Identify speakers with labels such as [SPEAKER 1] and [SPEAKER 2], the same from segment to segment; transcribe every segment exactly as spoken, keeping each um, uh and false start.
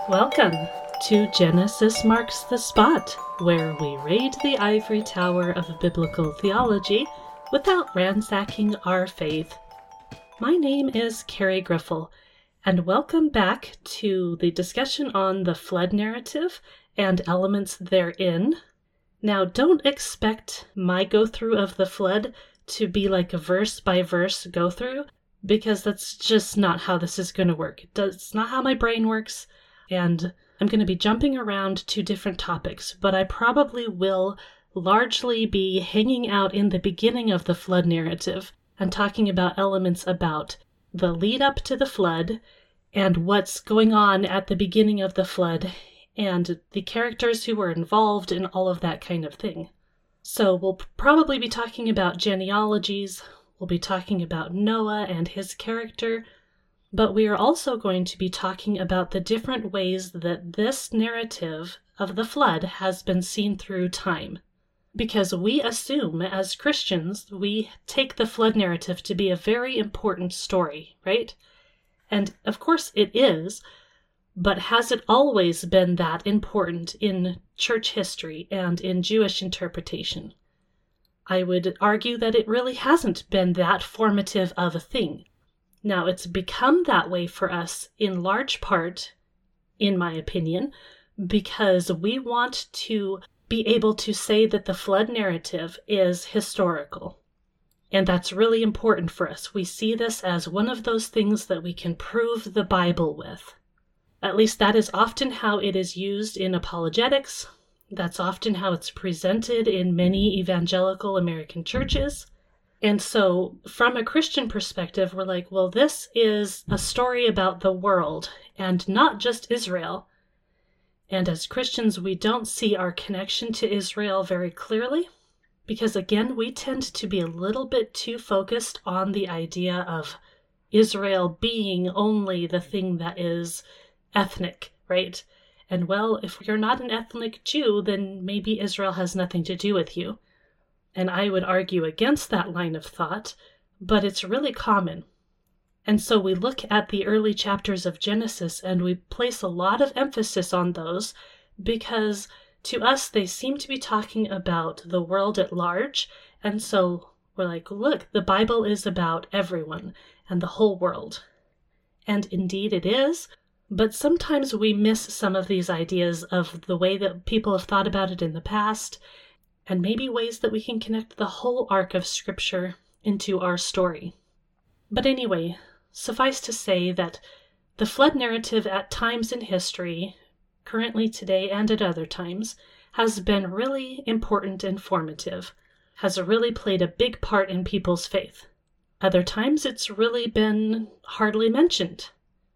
[SPEAKER 1] Welcome to Genesis Marks the Spot, where we raid the ivory tower of biblical theology without ransacking our faith. My name is Carrie Griffel, and welcome back to the discussion on the flood narrative and elements therein. Now, don't expect my go-through of the flood to be like a verse-by-verse go-through, because that's just not how this is going to work. It's not how my brain works. And I'm going to be jumping around to different topics, but I probably will largely be hanging out in the beginning of the flood narrative and talking about elements about the lead up to the flood and what's going on at the beginning of the flood and the characters who were involved in all of that kind of thing. So we'll probably be talking about genealogies, we'll be talking about Noah and his character, but we are also going to be talking about the different ways that this narrative of the flood has been seen through time. Because we assume, as Christians, we take the flood narrative to be a very important story, right? And of course it is, but has it always been that important in church history and in Jewish interpretation? I would argue that it really hasn't been that formative of a thing. Now, it's become that way for us in large part, in my opinion, because we want to be able to say that the flood narrative is historical. And that's really important for us. We see this as one of those things that we can prove the Bible with. At least that is often how it is used in apologetics. That's often how it's presented in many evangelical American churches. And so, from a Christian perspective, we're like, well, this is a story about the world, and not just Israel. And as Christians, we don't see our connection to Israel very clearly, because again, we tend to be a little bit too focused on the idea of Israel being only the thing that is ethnic, right? And well, if you're not an ethnic Jew, then maybe Israel has nothing to do with you. And I would argue against that line of thought, but it's really common. And so we look at the early chapters of Genesis and we place a lot of emphasis on those because to us they seem to be talking about the world at large. And so we're like, look, the Bible is about everyone and the whole world. And indeed it is, but sometimes we miss some of these ideas of the way that people have thought about it in the past, and maybe ways that we can connect the whole arc of Scripture into our story. But anyway, suffice to say that the flood narrative at times in history, currently today and at other times, has been really important and formative, has really played a big part in people's faith. Other times it's really been hardly mentioned.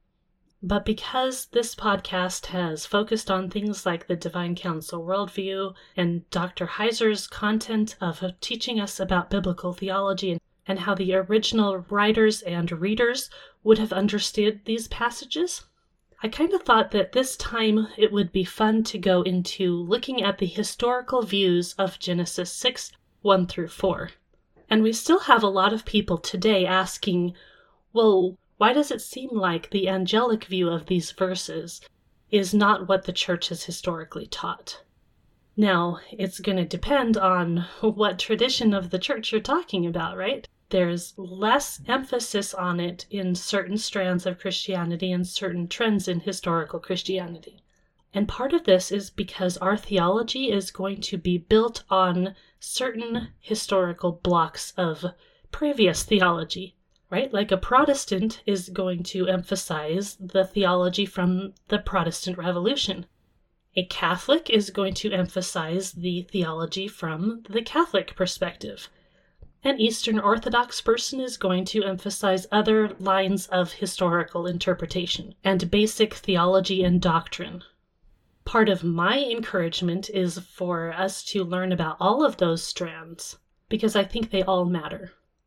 [SPEAKER 1] But because this podcast has focused on things like the Divine Council worldview and Doctor Heiser's content of teaching us about biblical theology and how the original writers and readers would have understood these passages, I kind of thought that this time it would be fun to go into looking at the historical views of Genesis six, one through four. And we still have a lot of people today asking, well, why does it seem like the angelic view of these verses is not what the church has historically taught? Now, it's going to depend on what tradition of the church you're talking about, right? There's less emphasis on it in certain strands of Christianity and certain trends in historical Christianity. And part of this is because our theology is going to be built on certain historical blocks of previous theology. Right? Like a Protestant is going to emphasize the theology from the Protestant Revolution. A Catholic is going to emphasize the theology from the Catholic perspective. An Eastern Orthodox person is going to emphasize other lines of historical interpretation and basic theology and doctrine. Part of my encouragement is for us to learn about all of those strands, because I think they all matter.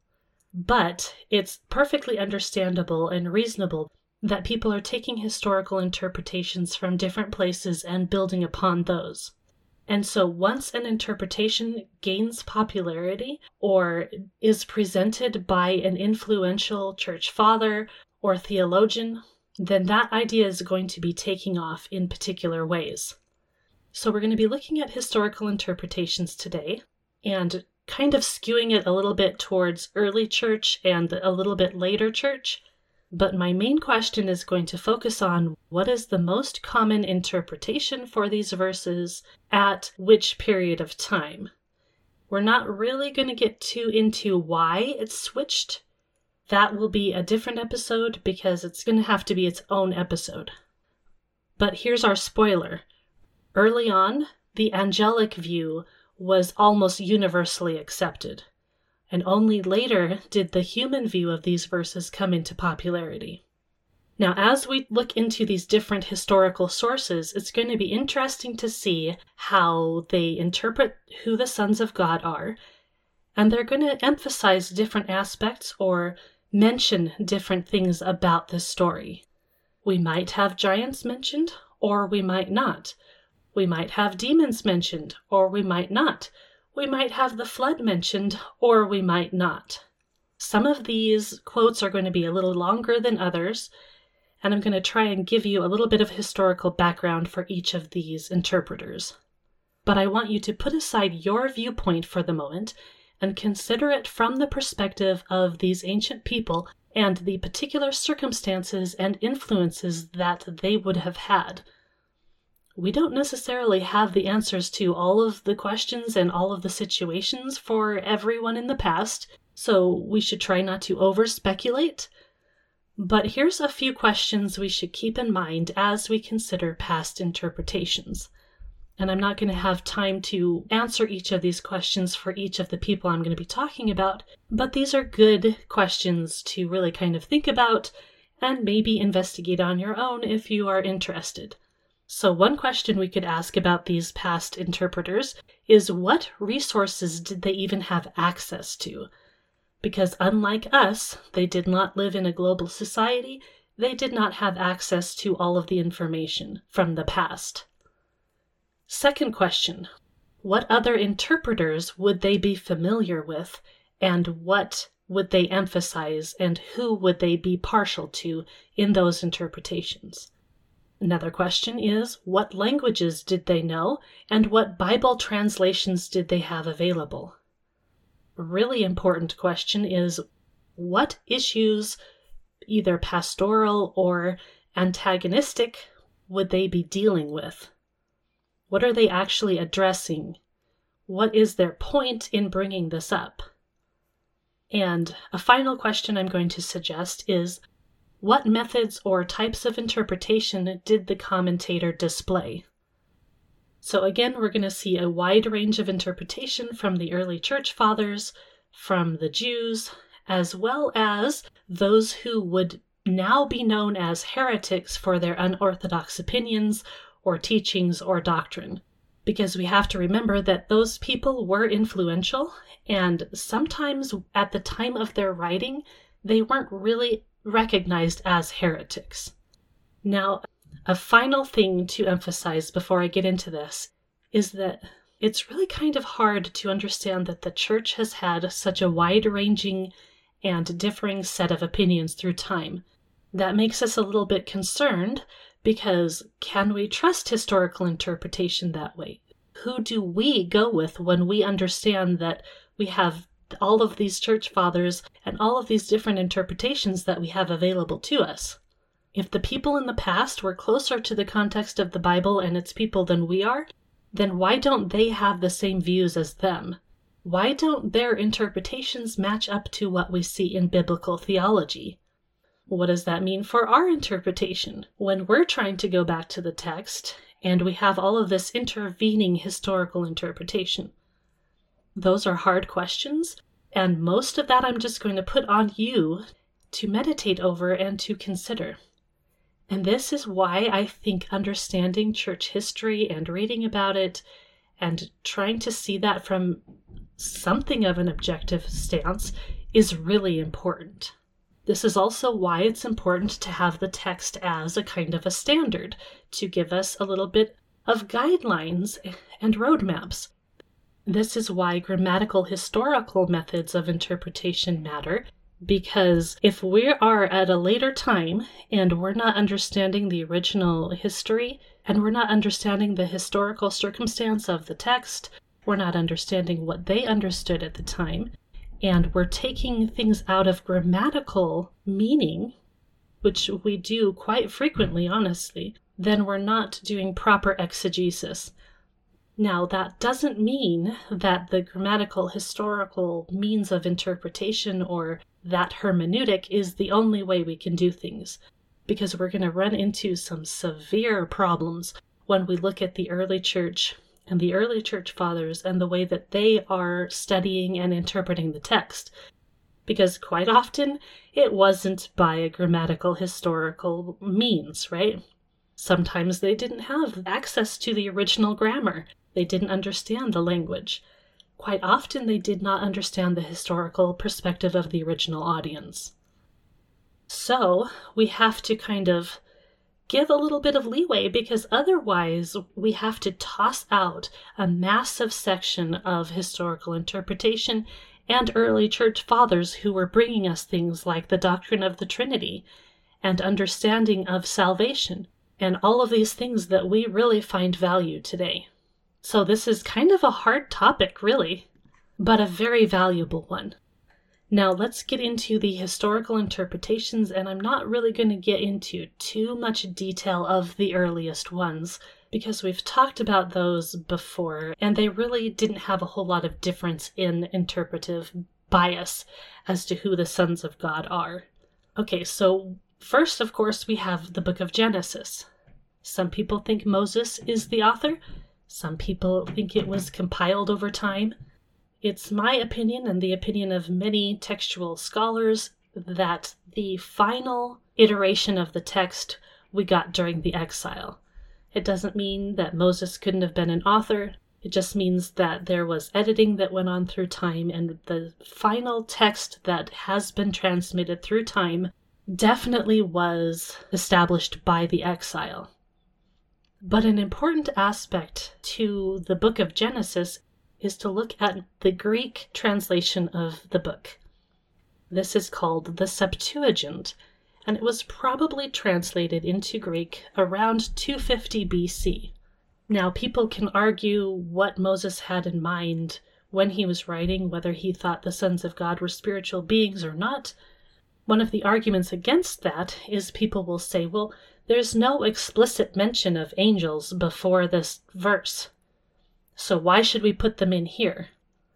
[SPEAKER 1] But it's perfectly understandable and reasonable that people are taking historical interpretations from different places and building upon those. And so once an interpretation gains popularity or is presented by an influential church father or theologian, then that idea is going to be taking off in particular ways. So we're going to be looking at historical interpretations today and kind of skewing it a little bit towards early church and a little bit later church. But my main question is going to focus on what is the most common interpretation for these verses at which period of time. We're not really going to get too into why it's switched. That will be a different episode because it's going to have to be its own episode. But here's our spoiler. Early on, the angelic view was almost universally accepted, and only later did the human view of these verses come into popularity. Now, as we look into these different historical sources, it's going to be interesting to see how they interpret who the sons of God are, and they're going to emphasize different aspects or mention different things about this story. We might have giants mentioned, or we might not. We might have demons mentioned, or we might not. We might have the flood mentioned, or we might not. Some of these quotes are going to be a little longer than others, and I'm going to try and give you a little bit of historical background for each of these interpreters. But I want you to put aside your viewpoint for the moment and consider it from the perspective of these ancient people and the particular circumstances and influences that they would have had. We don't necessarily have the answers to all of the questions and all of the situations for everyone in the past, so we should try not to over-speculate. But here's a few questions we should keep in mind as we consider past interpretations. And I'm not going to have time to answer each of these questions for each of the people I'm going to be talking about, but these are good questions to really kind of think about and maybe investigate on your own if you are interested. So one question we could ask about these past interpreters is, what resources did they even have access to? Because unlike us, they did not live in a global society. They did not have access to all of the information from the past. Second question, what other interpreters would they be familiar with, and what would they emphasize, and who would they be partial to in those interpretations? Another question is, what languages did they know, and what Bible translations did they have available? A really important question is, what issues, either pastoral or antagonistic, would they be dealing with? What are they actually addressing? What is their point in bringing this up? And a final question I'm going to suggest is, what methods or types of interpretation did the commentator display? So again, we're going to see a wide range of interpretation from the early church fathers, from the Jews, as well as those who would now be known as heretics for their unorthodox opinions or teachings or doctrine. Because we have to remember that those people were influential, and sometimes at the time of their writing, they weren't really recognized as heretics. Now, a final thing to emphasize before I get into this is that it's really kind of hard to understand that the church has had such a wide-ranging and differing set of opinions through time. That makes us a little bit concerned, because can we trust historical interpretation that way? Who do we go with when we understand that we have all of these church fathers and all of these different interpretations that we have available to us? If the people in the past were closer to the context of the Bible and its people than we are, then why don't they have the same views as them? Why don't their interpretations match up to what we see in biblical theology? What does that mean for our interpretation when we're trying to go back to the text and we have all of this intervening historical interpretation? Those are hard questions, and most of that I'm just going to put on you to meditate over and to consider. And this is why I think understanding church history and reading about it and trying to see that from something of an objective stance is really important. This is also why it's important to have the text as a kind of a standard, to give us a little bit of guidelines and roadmaps. This is why grammatical historical methods of interpretation matter, Because if we are at a later time and we're not understanding the original history, and we're not understanding the historical circumstance of the text, we're not understanding what they understood at the time, and we're taking things out of grammatical meaning, which we do quite frequently, honestly, then we're not doing proper exegesis. Now, that doesn't mean that the grammatical historical means of interpretation or that hermeneutic is the only way we can do things, because we're going to run into some severe problems when we look at the early church and the early church fathers and the way that they are studying and interpreting the text. Because quite often, it wasn't by a grammatical historical means, right? Sometimes they didn't have access to the original grammar. They didn't understand the language. Quite often, they did not understand the historical perspective of the original audience. So, we have to kind of give a little bit of leeway, because otherwise we have to toss out a massive section of historical interpretation and early church fathers who were bringing us things like the doctrine of the Trinity and understanding of salvation and all of these things that we really find value today. So this is kind of a hard topic, really, but a very valuable one. Now let's get into the historical interpretations, and I'm not really going to get into too much detail of the earliest ones, because we've talked about those before, and they really didn't have a whole lot of difference in interpretive bias as to who the sons of God are. Okay, so first, of course, we have the book of Genesis. Some people think Moses is the author. Some people think it was compiled over time. It's my opinion, and the opinion of many textual scholars, that the final iteration of the text we got during the exile. It doesn't mean that Moses couldn't have been an author. It just means that there was editing that went on through time, and the final text that has been transmitted through time definitely was established by the exile. But an important aspect to the book of Genesis is to look at the Greek translation of the book. This is called the Septuagint, and it was probably translated into Greek around two fifty B C. Now, people can argue what Moses had in mind when he was writing, whether he thought the sons of God were spiritual beings or not. One of the arguments against that is people will say, well, there's no explicit mention of angels before this verse, so why should we put them in here?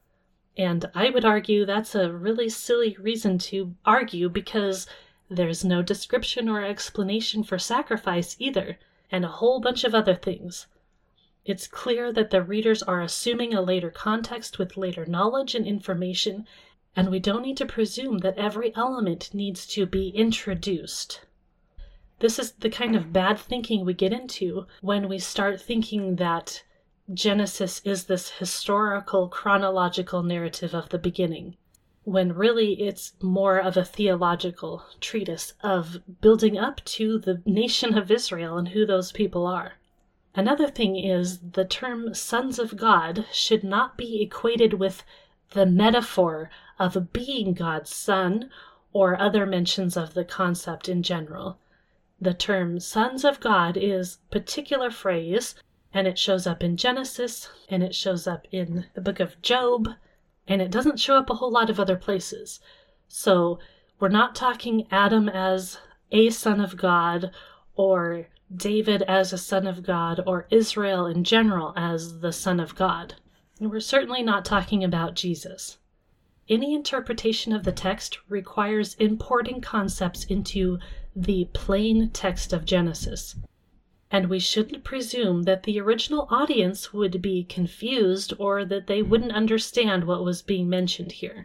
[SPEAKER 1] And I would argue that's a really silly reason to argue, because there's no description or explanation for sacrifice either, and a whole bunch of other things. It's clear that the readers are assuming a later context with later knowledge and information, and we don't need to presume that every element needs to be introduced. This is the kind of bad thinking we get into when we start thinking that Genesis is this historical, chronological narrative of the beginning, when really it's more of a theological treatise of building up to the nation of Israel and who those people are. Another thing is the term sons of God should not be equated with the metaphor of being God's son or other mentions of the concept in general. The term sons of God is a particular phrase, and it shows up in Genesis, and it shows up in the book of Job, and it doesn't show up a whole lot of other places. So we're not talking Adam as a son of God, or David as a son of God, or Israel in general as the son of God. And we're certainly not talking about Jesus. Any interpretation of the text requires importing concepts into the plain text of Genesis. And we shouldn't presume that the original audience would be confused or that they wouldn't understand what was being mentioned here.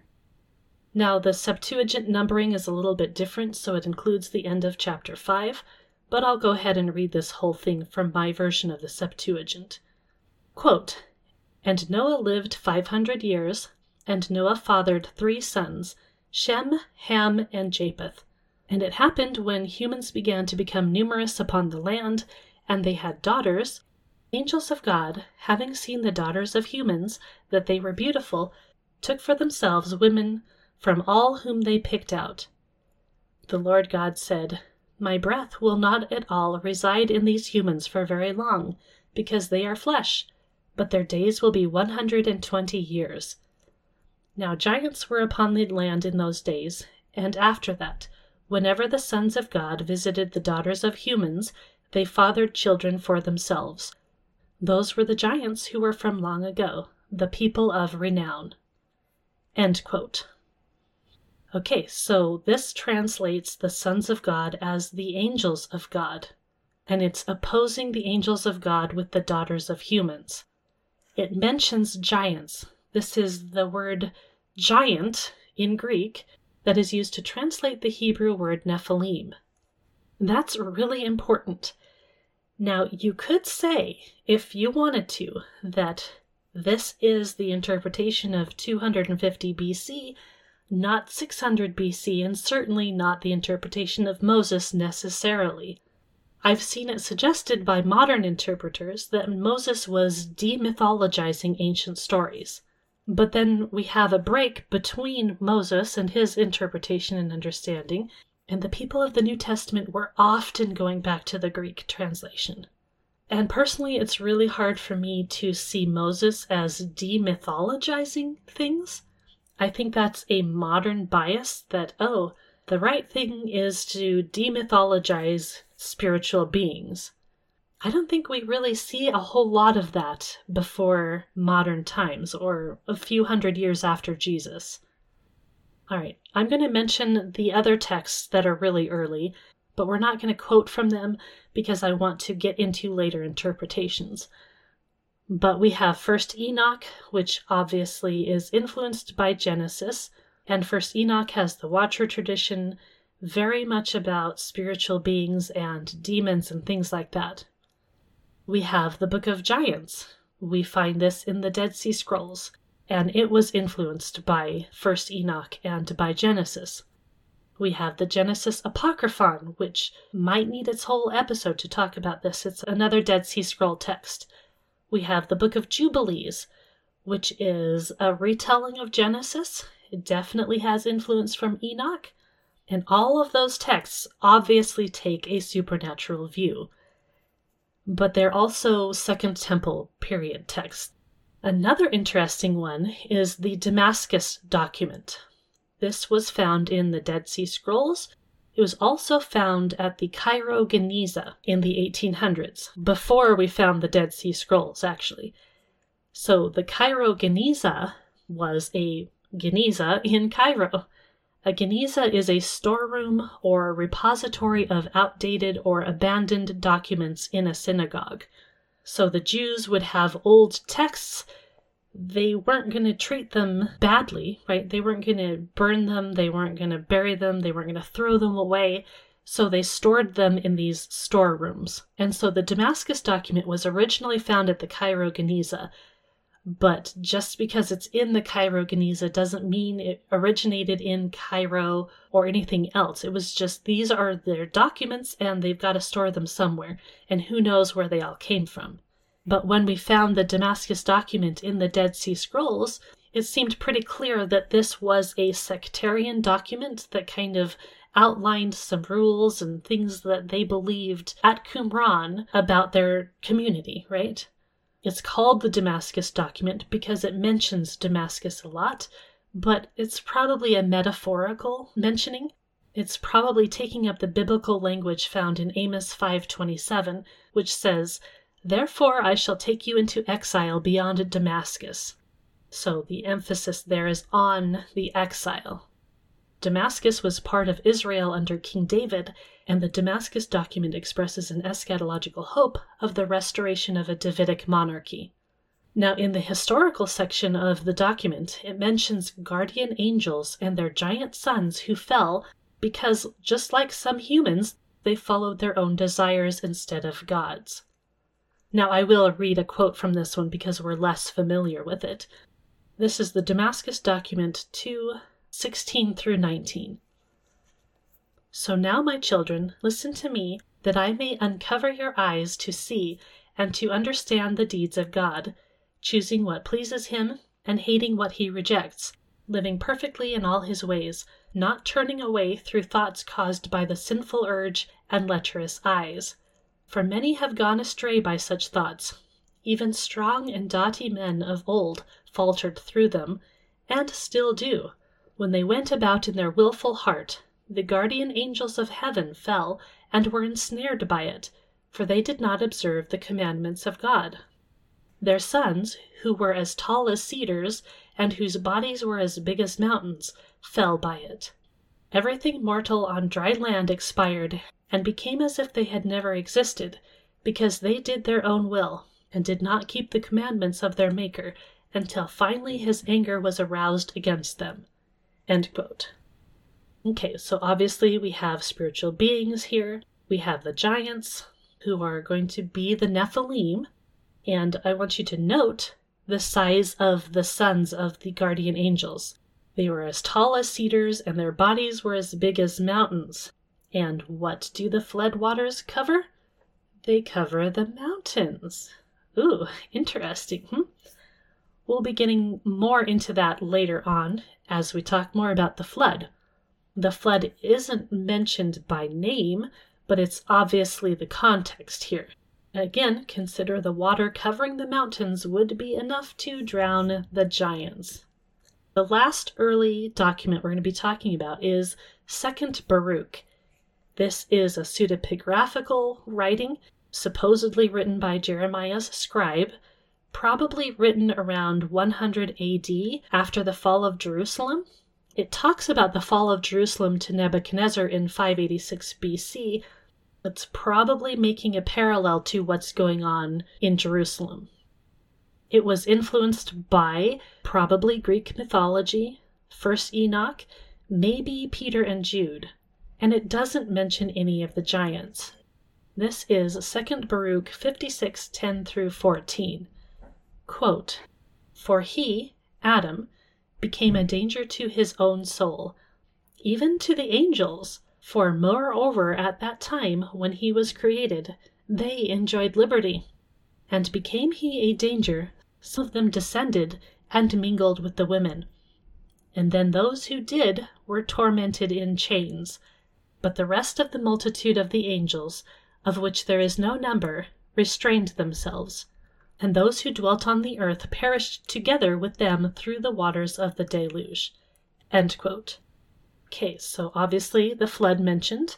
[SPEAKER 1] Now, the Septuagint numbering is a little bit different, so it includes the end of chapter five, but I'll go ahead and read this whole thing from my version of the Septuagint. Quote, "And Noah lived five hundred years, and Noah fathered three sons, Shem, Ham, and Japheth. And it happened when humans began to become numerous upon the land, and they had daughters, angels of God, having seen the daughters of humans, that they were beautiful, took for themselves women from all whom they picked out. The Lord God said, My breath will not at all reside in these humans for very long, because they are flesh, but their days will be one hundred and twenty years. Now giants were upon the land in those days, and after that, whenever the sons of God visited the daughters of humans, they fathered children for themselves. Those were the giants who were from long ago, the people of renown. End quote. Okay, so this translates the sons of God as the angels of God, and it's opposing the angels of God with the daughters of humans. It mentions giants. This is the word giant in Greek that is used to translate the Hebrew word Nephilim. That's really important. Now, you could say, if you wanted to, that this is the interpretation of two hundred fifty B C, not six hundred B C, and certainly not the interpretation of Moses necessarily. I've seen it suggested by modern interpreters that Moses was demythologizing ancient stories. But then we have a break between Moses and his interpretation and understanding, and the people of the New Testament were often going back to the Greek translation. And personally, it's really hard for me to see Moses as demythologizing things. I think that's a modern bias that, oh, the right thing is to demythologize spiritual beings. I don't think we really see a whole lot of that before modern times or a few hundred years after Jesus. All right, I'm going to mention the other texts that are really early, but we're not going to quote from them because I want to get into later interpretations. But we have First Enoch, which obviously is influenced by Genesis, and First Enoch has the Watcher tradition, very much about spiritual beings and demons and things like that. We have the Book of Giants. We find this in the Dead Sea Scrolls, and it was influenced by First Enoch and by Genesis. We have the Genesis Apocryphon, which might need its whole episode to talk about this. It's another Dead Sea Scroll text. We have the Book of Jubilees, which is a retelling of Genesis. It definitely has influence from Enoch. And all of those texts obviously take a supernatural view. But they're also Second Temple period texts. Another interesting one is the Damascus document. This was found in the Dead Sea Scrolls. It was also found at the Cairo Geniza in the eighteen hundreds, before we found the Dead Sea Scrolls, actually. So the Cairo Geniza was a Geniza in Cairo. A Geniza is a storeroom or repository of outdated or abandoned documents in a synagogue. So the Jews would have old texts. They weren't going to treat them badly, right? They weren't going to burn them. They weren't going to bury them. They weren't going to throw them away. So they stored them in these storerooms. And so the Damascus document was originally found at the Cairo Geniza. But just because it's in the Cairo Geniza doesn't mean it originated in Cairo or anything else. It was just, these are their documents and they've got to store them somewhere. And who knows where they all came from. But when we found the Damascus document in the Dead Sea Scrolls, it seemed pretty clear that this was a sectarian document that kind of outlined some rules and things that they believed at Qumran about their community, right? It's called the Damascus document because it mentions Damascus a lot, but it's probably a metaphorical mentioning. It's probably taking up the biblical language found in Amos five twenty-seven, which says, "Therefore I shall take you into exile beyond Damascus." So the emphasis there is on the exile. Damascus was part of Israel under King David, and the Damascus document expresses an eschatological hope of the restoration of a Davidic monarchy. Now, in the historical section of the document, it mentions guardian angels and their giant sons who fell because, just like some humans, they followed their own desires instead of God's. Now, I will read a quote from this one because we're less familiar with it. This is the Damascus document two sixteen through nineteen. "So now, my children, listen to me, that I may uncover your eyes to see and to understand the deeds of God, choosing what pleases him and hating what he rejects, living perfectly in all his ways, not turning away through thoughts caused by the sinful urge and lecherous eyes. For many have gone astray by such thoughts. Even strong and doughty men of old faltered through them, and still do. When they went about in their wilful heart, the guardian angels of heaven fell and were ensnared by it, for they did not observe the commandments of God. Their sons, who were as tall as cedars, and whose bodies were as big as mountains, fell by it. Everything mortal on dry land expired, and became as if they had never existed, because they did their own will, and did not keep the commandments of their Maker, until finally his anger was aroused against them. End quote. Okay, so obviously we have spiritual beings here. We have the giants, who are going to be the Nephilim, and I want you to note the size of the sons of the guardian angels. They were as tall as cedars, and their bodies were as big as mountains. And what do the flood waters cover? They cover the mountains. Ooh, interesting. Hmm? We'll be getting more into that later on as we talk more about the flood. The flood isn't mentioned by name, but it's obviously the context here. Again, consider the water covering the mountains would be enough to drown the giants. The last early document we're going to be talking about is Second Baruch. This is a pseudepigraphical writing, supposedly written by Jeremiah's scribe, probably written around one hundred A D after the fall of Jerusalem. It talks about the fall of Jerusalem to Nebuchadnezzar in five eighty-six B C. It's probably making a parallel to what's going on in Jerusalem. It was influenced by probably Greek mythology, First Enoch, maybe Peter and Jude, and it doesn't mention any of the giants. This is Second Baruch fifty-six ten through fourteen. Quote, "For he, Adam, became a danger to his own soul, even to the angels, for moreover at that time when he was created, they enjoyed liberty. And became he a danger, some of them descended and mingled with the women. And then those who did were tormented in chains. But the rest of the multitude of the angels, of which there is no number, restrained themselves. And those who dwelt on the earth perished together with them through the waters of the deluge." End quote. Okay, so obviously the flood mentioned.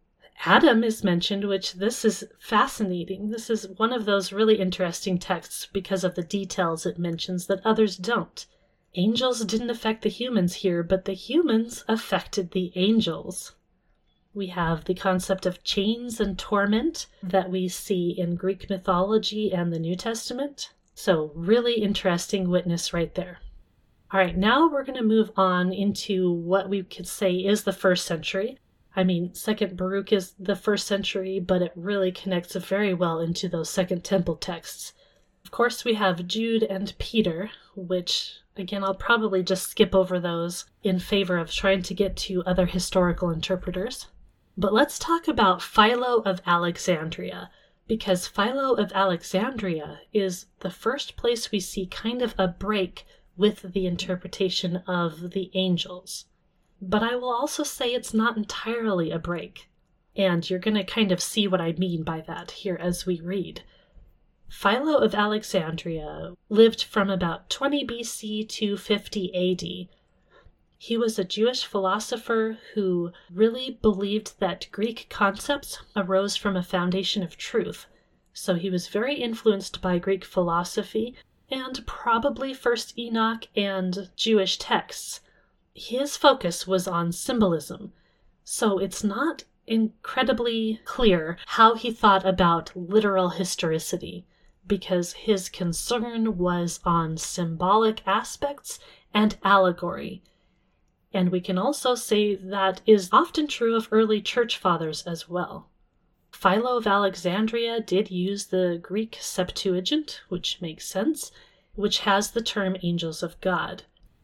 [SPEAKER 1] Adam is mentioned, which this is fascinating. This is one of those really interesting texts because of the details it mentions that others don't. Angels didn't affect the humans here, but the humans affected the angels. We have the concept of chains and torment that we see in Greek mythology and the New Testament. So really interesting witness right there. All right, now we're going to move on into what we could say is the first century. I mean, Second Baruch is the first century, but it really connects very well into those Second Temple texts. Of course, we have Jude and Peter, which, again, I'll probably just skip over those in favor of trying to get to other historical interpreters. But let's talk about Philo of Alexandria, because Philo of Alexandria is the first place we see kind of a break with the interpretation of the angels. But I will also say it's not entirely a break, and you're going to kind of see what I mean by that here as we read. Philo of Alexandria lived from about twenty B C to fifty A D. He was a Jewish philosopher who really believed that Greek concepts arose from a foundation of truth, so he was very influenced by Greek philosophy and probably First Enoch and Jewish texts. His focus was on symbolism, so it's not incredibly clear how he thought about literal historicity, because his concern was on symbolic aspects and allegory. And we can also say that is often true of early church fathers as well. Philo of Alexandria did use the Greek Septuagint, which makes sense, which has the term angels of God.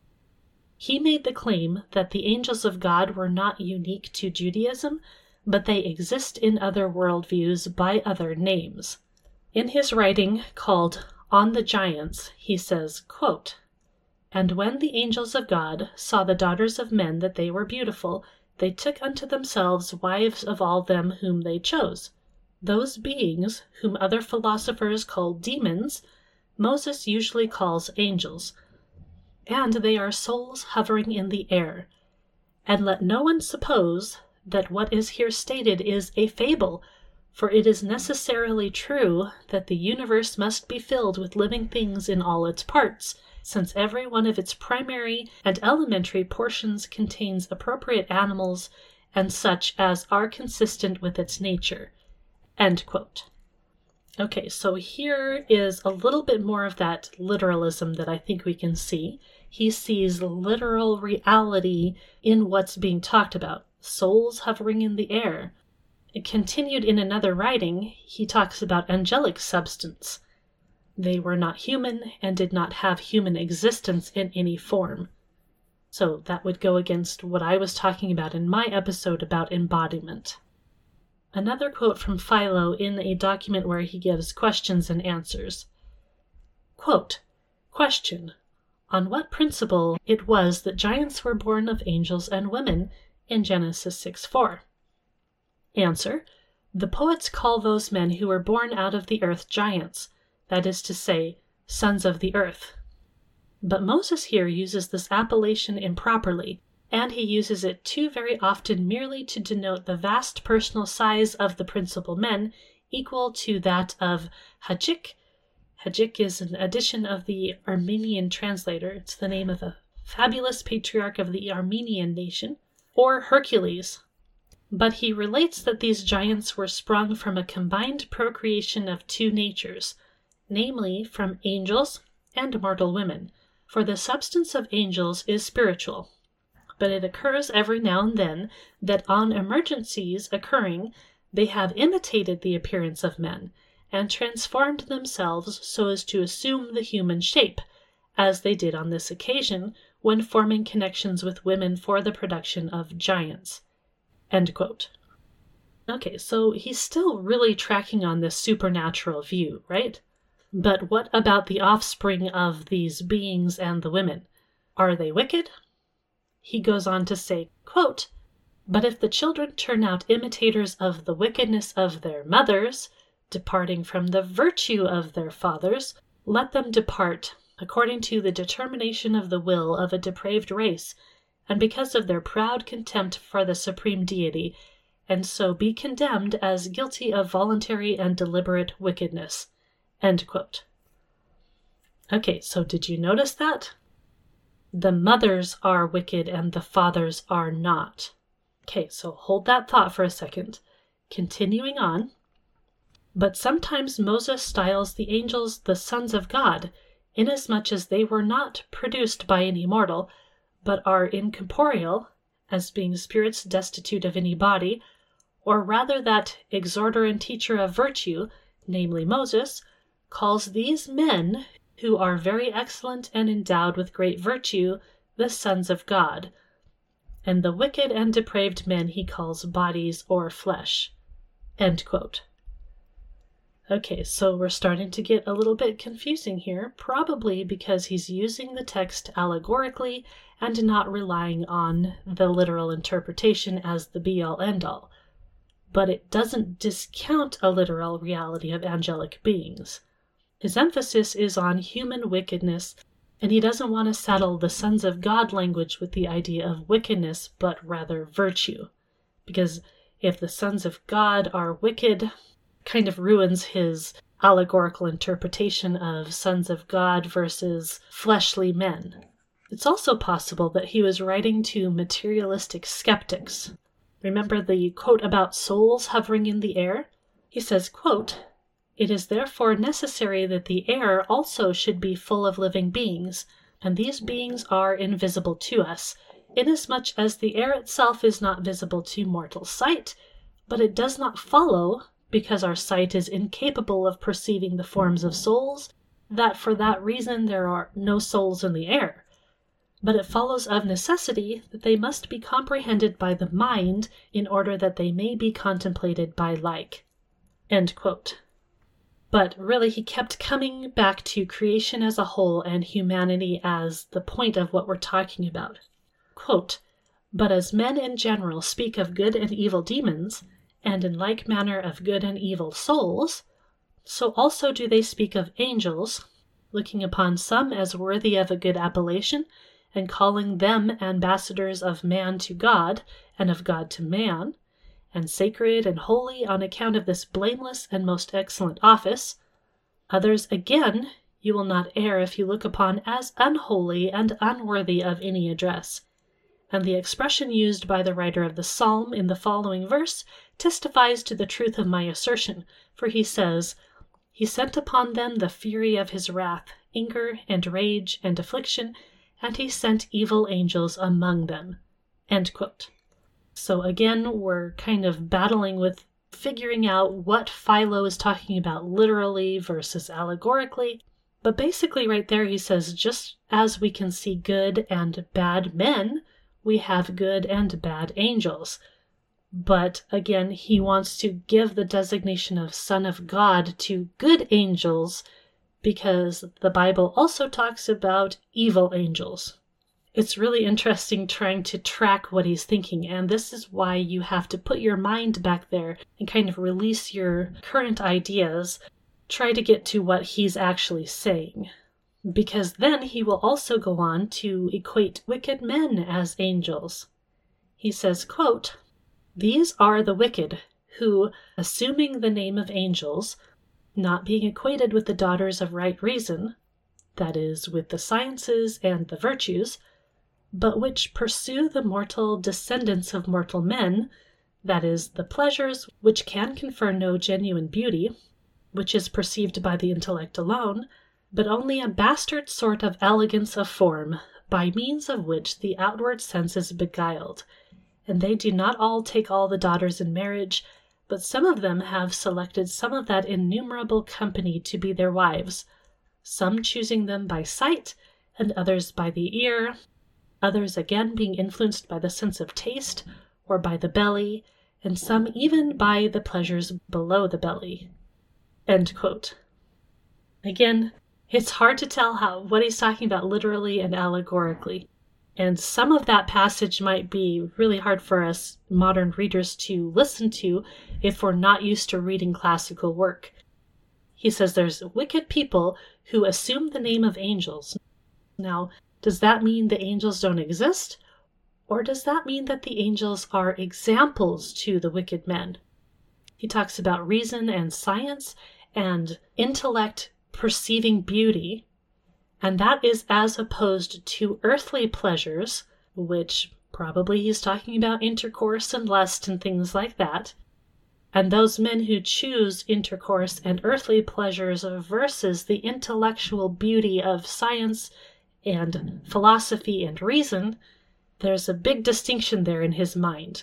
[SPEAKER 1] He made the claim that the angels of God were not unique to Judaism, but they exist in other worldviews by other names. In his writing called On the Giants, he says, quote, And when the angels of God saw the daughters of men that they were beautiful, they took unto themselves wives of all them whom they chose. Those beings, whom other philosophers call demons, Moses usually calls angels. And they are souls hovering in the air. And let no one suppose that what is here stated is a fable, for it is necessarily true that the universe must be filled with living things in all its parts, since every one of its primary and elementary portions contains appropriate animals and such as are consistent with its nature. End quote. Okay, so here is a little bit more of that literalism that I think we can see. He sees literal reality in what's being talked about, souls hovering in the air. It continued in another writing, he talks about angelic substance. They were not human and did not have human existence in any form. So that would go against what I was talking about in my episode about embodiment. Another quote from Philo in a document where he gives questions and answers. Quote, Question. On what principle it was that giants were born of angels and women in Genesis six four? Answer. The poets call those men who were born out of the earth giants, that is to say, sons of the earth. But Moses here uses this appellation improperly, and he uses it too very often merely to denote the vast personal size of the principal men, equal to that of Hajik. Hajik is an addition of the Armenian translator. It's the name of a fabulous patriarch of the Armenian nation, or Hercules. But he relates that these giants were sprung from a combined procreation of two natures, namely from angels and mortal women, for the substance of angels is spiritual. But it occurs every now and then that on emergencies occurring, they have imitated the appearance of men, and transformed themselves so as to assume the human shape, as they did on this occasion when forming connections with women for the production of giants. End quote. Okay, so he's still really tracking on this supernatural view, right? But what about the offspring of these beings and the women? Are they wicked? He goes on to say, quote, But if the children turn out imitators of the wickedness of their mothers, departing from the virtue of their fathers, let them depart, according to the determination of the will of a depraved race, and because of their proud contempt for the supreme deity, and so be condemned as guilty of voluntary and deliberate wickedness. End quote. Okay, so did you notice that? The mothers are wicked and the fathers are not. Okay, so hold that thought for a second. Continuing on. But sometimes Moses styles the angels the sons of God, inasmuch as they were not produced by any mortal, but are incorporeal, as being spirits destitute of any body, or rather that exhorter and teacher of virtue, namely Moses, calls these men, who are very excellent and endowed with great virtue, the sons of God, and the wicked and depraved men he calls bodies or flesh. End quote. Okay, so we're starting to get a little bit confusing here, probably because he's using the text allegorically and not relying on the literal interpretation as the be-all end-all. But it doesn't discount a literal reality of angelic beings. His emphasis is on human wickedness, and he doesn't want to saddle the sons of God language with the idea of wickedness, but rather virtue. Because if the sons of God are wicked, kind of ruins his allegorical interpretation of sons of God versus fleshly men. It's also possible that he was writing to materialistic skeptics. Remember the quote about souls hovering in the air? He says, quote, It is therefore necessary that the air also should be full of living beings, and these beings are invisible to us, inasmuch as the air itself is not visible to mortal sight, but it does not follow, because our sight is incapable of perceiving the forms of souls, that for that reason there are no souls in the air. But it follows of necessity that they must be comprehended by the mind in order that they may be contemplated by like. End quote. But really, he kept coming back to creation as a whole and humanity as the point of what we're talking about. Quote, "But as men in general speak of good and evil demons, and in like manner of good and evil souls, so also do they speak of angels, looking upon some as worthy of a good appellation, and calling them ambassadors of man to God, and of God to man, and sacred and holy on account of this blameless and most excellent office. Others again you will not err if you look upon as unholy and unworthy of any address." And the expression used by the writer of the psalm in the following verse testifies to the truth of my assertion, for he says, "He sent upon them the fury of his wrath, anger and rage and affliction, and he sent evil angels among them." End quote. So again, we're kind of battling with figuring out what Philo is talking about literally versus allegorically. But basically right there he says, just as we can see good and bad men, we have good and bad angels. But again, he wants to give the designation of Son of God to good angels because the Bible also talks about evil angels. It's really interesting trying to track what he's thinking, and this is why you have to put your mind back there and kind of release your current ideas, try to get to what he's actually saying. Because then he will also go on to equate wicked men as angels. He says, quote, "These are the wicked, who, assuming the name of angels, not being acquainted with the daughters of right reason, that is, with the sciences and the virtues, but which pursue the mortal descendants of mortal men, that is, the pleasures which can confer no genuine beauty, which is perceived by the intellect alone, but only a bastard sort of elegance of form, by means of which the outward sense is beguiled. And they do not all take all the daughters in marriage, but some of them have selected some of that innumerable company to be their wives, some choosing them by sight, and others by the ear, others again being influenced by the sense of taste, or by the belly, and some even by the pleasures below the belly." End quote. Again, it's hard to tell how what he's talking about literally and allegorically. And some of that passage might be really hard for us modern readers to listen to if we're not used to reading classical work. He says there's wicked people who assume the name of angels. Now, does that mean the angels don't exist? Or does that mean that the angels are examples to the wicked men? He talks about reason and science and intellect perceiving beauty, and that is as opposed to earthly pleasures, which probably he's talking about intercourse and lust and things like that. And those men who choose intercourse and earthly pleasures versus the intellectual beauty of science and philosophy and reason, there's a big distinction there in his mind.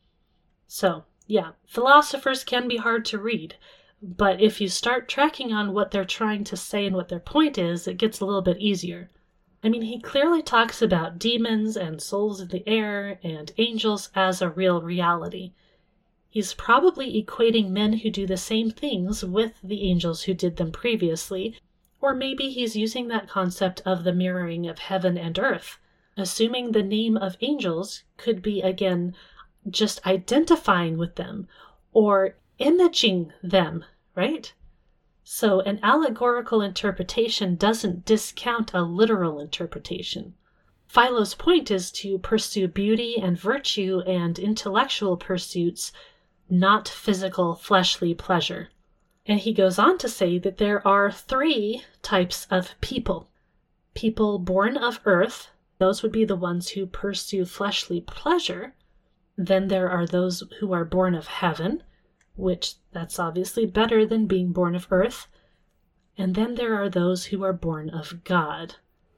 [SPEAKER 1] So, yeah, philosophers can be hard to read, but if you start tracking on what they're trying to say and what their point is, it gets a little bit easier. I mean, he clearly talks about demons and souls in the air and angels as a real reality. He's probably equating men who do the same things with the angels who did them previously, or maybe he's using that concept of the mirroring of heaven and earth, assuming the name of angels could be, again, just identifying with them, or imaging them, right? So an allegorical interpretation doesn't discount a literal interpretation. Philo's point is to pursue beauty and virtue and intellectual pursuits, not physical, fleshly pleasure. And he goes on to say that there are three types of people. People born of earth, those would be the ones who pursue fleshly pleasure. Then there are those who are born of heaven, which that's obviously better than being born of earth. And then there are those who are born of God.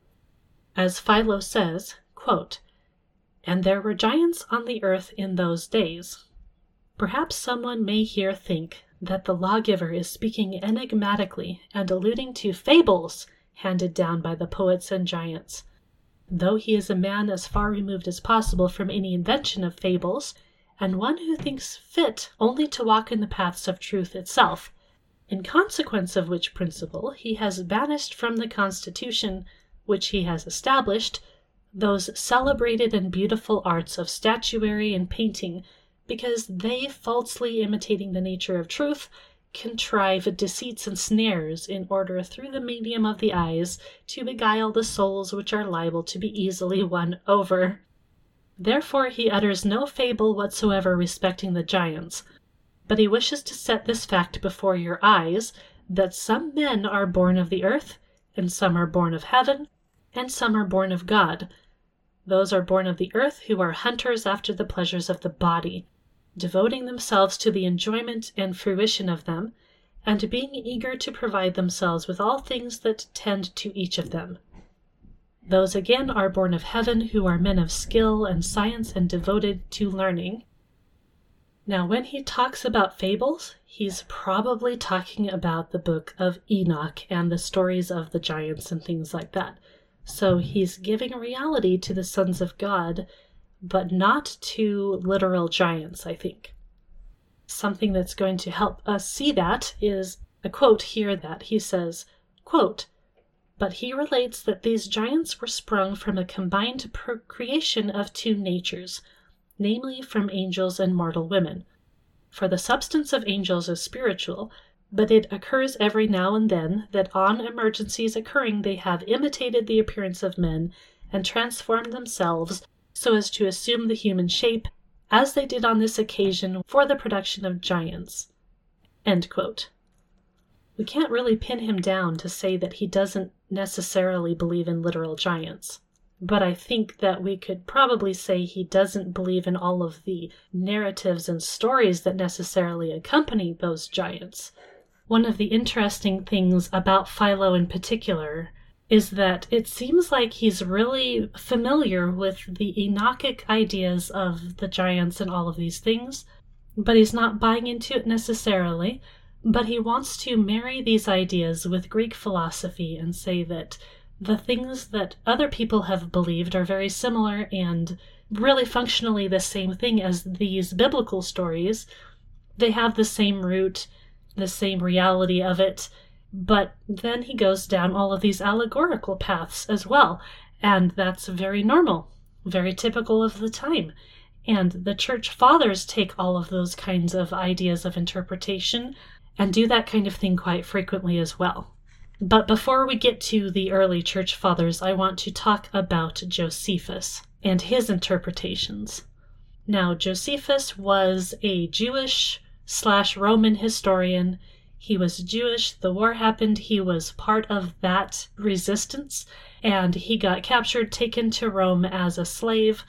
[SPEAKER 1] As Philo says, quote, "And there were giants on the earth in those days." Perhaps someone may here think that the lawgiver is speaking enigmatically and alluding to fables handed down by the poets and giants. Though he is a man as far removed as possible from any invention of fables, and one who thinks fit only to walk in the paths of truth itself, in consequence of which principle he has banished from the constitution which he has established those celebrated and beautiful arts of statuary and painting, because they, falsely imitating the nature of truth, contrive deceits and snares in order through the medium of the eyes to beguile the souls which are liable to be easily won over. Therefore he utters no fable whatsoever respecting the giants, but he wishes to set this fact before your eyes, that some men are born of the earth, and some are born of heaven, and some are born of God. Those are born of the earth who are hunters after the pleasures of the body, devoting themselves to the enjoyment and fruition of them, and being eager to provide themselves with all things that tend to each of them. Those again are born of heaven who are men of skill and science and devoted to learning. Now, when he talks about fables, he's probably talking about the book of Enoch and the stories of the giants and things like that. So he's giving reality to the sons of God, but not to literal giants, I think. Something that's going to help us see that is a quote here that he says, quote, "But he relates that these giants were sprung from a combined procreation of two natures, namely from angels and mortal women. For the substance of angels is spiritual, but it occurs every now and then that on emergencies occurring they have imitated the appearance of men and transformed themselves so as to assume the human shape, as they did on this occasion for the production of giants." End quote. We can't really pin him down to say that he doesn't necessarily believe in literal giants, but I think that we could probably say he doesn't believe in all of the narratives and stories that necessarily accompany those giants. One of the interesting things about Philo in particular is that it seems like he's really familiar with the Enochic ideas of the giants and all of these things, but he's not buying into it necessarily, but he wants to marry these ideas with Greek philosophy and say that the things that other people have believed are very similar and really functionally the same thing as these biblical stories. They have the same root, the same reality of it, but then he goes down all of these allegorical paths as well, and that's very normal, very typical of the time. And the church fathers take all of those kinds of ideas of interpretation and do that kind of thing quite frequently as well. But before we get to the early church fathers, I want to talk about Josephus and his interpretations. Now, Josephus was a Jewish slash Roman historian. He was Jewish, the war happened, he was part of that resistance, and he got captured, taken to Rome as a slave,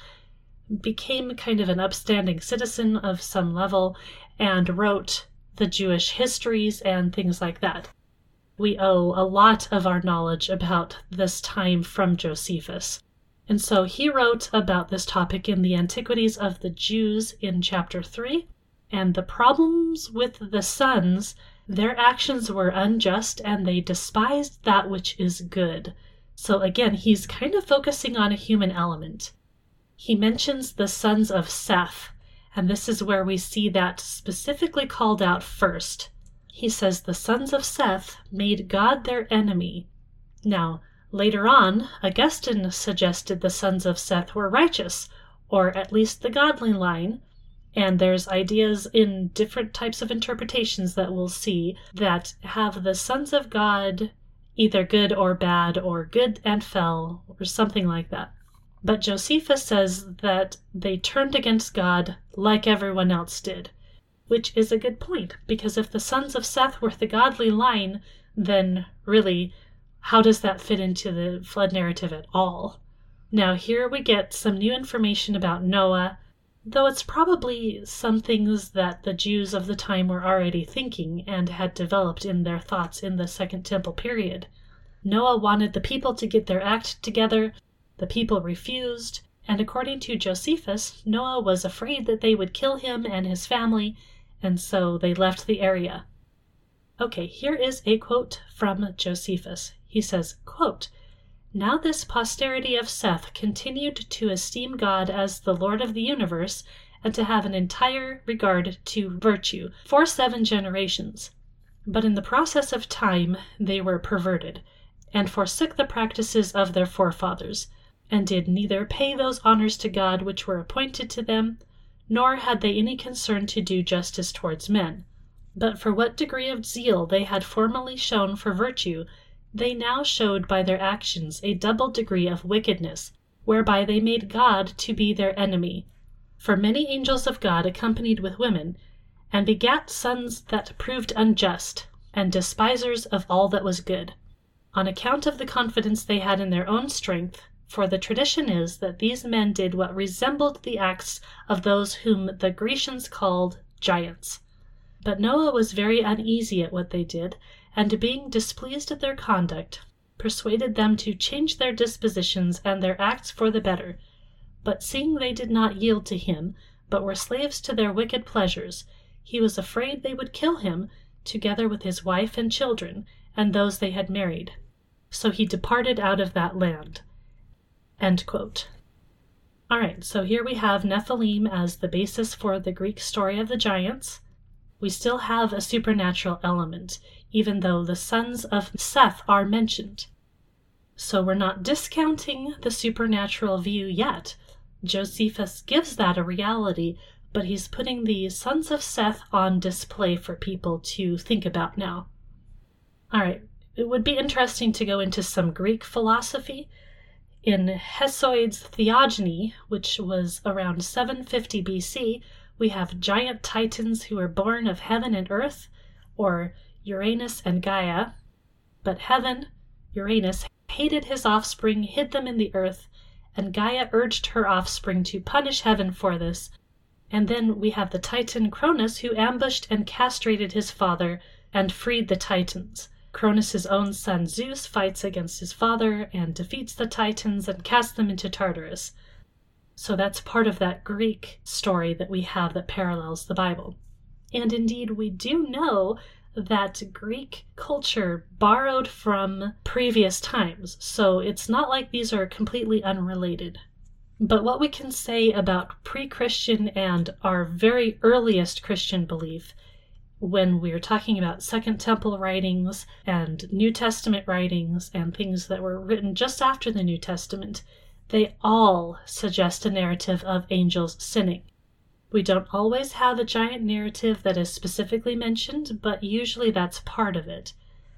[SPEAKER 1] became kind of an upstanding citizen of some level, and wrote the Jewish histories and things like that. We owe a lot of our knowledge about this time from Josephus. And so he wrote about this topic in the Antiquities of the Jews in chapter three, and the problems with the sons, their actions were unjust and they despised that which is good. So again, he's kind of focusing on a human element. He mentions the sons of Seth, and this is where we see that specifically called out first. He says the sons of Seth made God their enemy. Now, later on, Augustine suggested the sons of Seth were righteous, or at least the godly line, and there's ideas in different types of interpretations that we'll see that have the sons of God either good or bad, or good and fell, or something like that. But Josephus says that they turned against God like everyone else did, which is a good point, because if the sons of Seth were the godly line, then really, how does that fit into the flood narrative at all? Now here we get some new information about Noah, though it's probably some things that the Jews of the time were already thinking and had developed in their thoughts in the Second Temple period. Noah wanted the people to get their act together. The people refused, and according to Josephus, Noah was afraid that they would kill him and his family, and so they left the area. Okay, here is a quote from Josephus. He says, quote, "Now this posterity of Seth continued to esteem God as the Lord of the universe, and to have an entire regard to virtue, for seven generations. But in the process of time they were perverted, and forsook the practices of their forefathers, and did neither pay those honors to God which were appointed to them, nor had they any concern to do justice towards men. But for what degree of zeal they had formerly shown for virtue, they now showed by their actions a double degree of wickedness, whereby they made God to be their enemy. For many angels of God accompanied with women, and begat sons that proved unjust, and despisers of all that was good, on account of the confidence they had in their own strength. For the tradition is that these men did what resembled the acts of those whom the Grecians called giants. But Noah was very uneasy at what they did, and being displeased at their conduct, persuaded them to change their dispositions and their acts for the better. But seeing they did not yield to him, but were slaves to their wicked pleasures, he was afraid they would kill him, together with his wife and children, and those they had married. So he departed out of that land." End quote. All right, so here we have Nephilim as the basis for the Greek story of the giants. We still have a supernatural element, even though the sons of Seth are mentioned. So we're not discounting the supernatural view yet. Josephus gives that a reality, but he's putting the sons of Seth on display for people to think about now. All right, it would be interesting to go into some Greek philosophy. In Hesiod's Theogony, which was around seven fifty B C, we have giant titans who are born of heaven and earth, or Uranus and Gaia. But heaven, Uranus, hated his offspring, hid them in the earth, and Gaia urged her offspring to punish heaven for this. And then we have the titan Cronus, who ambushed and castrated his father and freed the titans. Cronus' own son Zeus fights against his father and defeats the titans and casts them into Tartarus. So that's part of that Greek story that we have that parallels the Bible. And indeed, we do know that Greek culture borrowed from previous times, so it's not like these are completely unrelated. But what we can say about pre-Christian and our very earliest Christian belief, when we're talking about Second Temple writings and New Testament writings and things that were written just after the New Testament, they all suggest a narrative of angels sinning. We don't always have a giant narrative that is specifically mentioned, but usually that's part of it.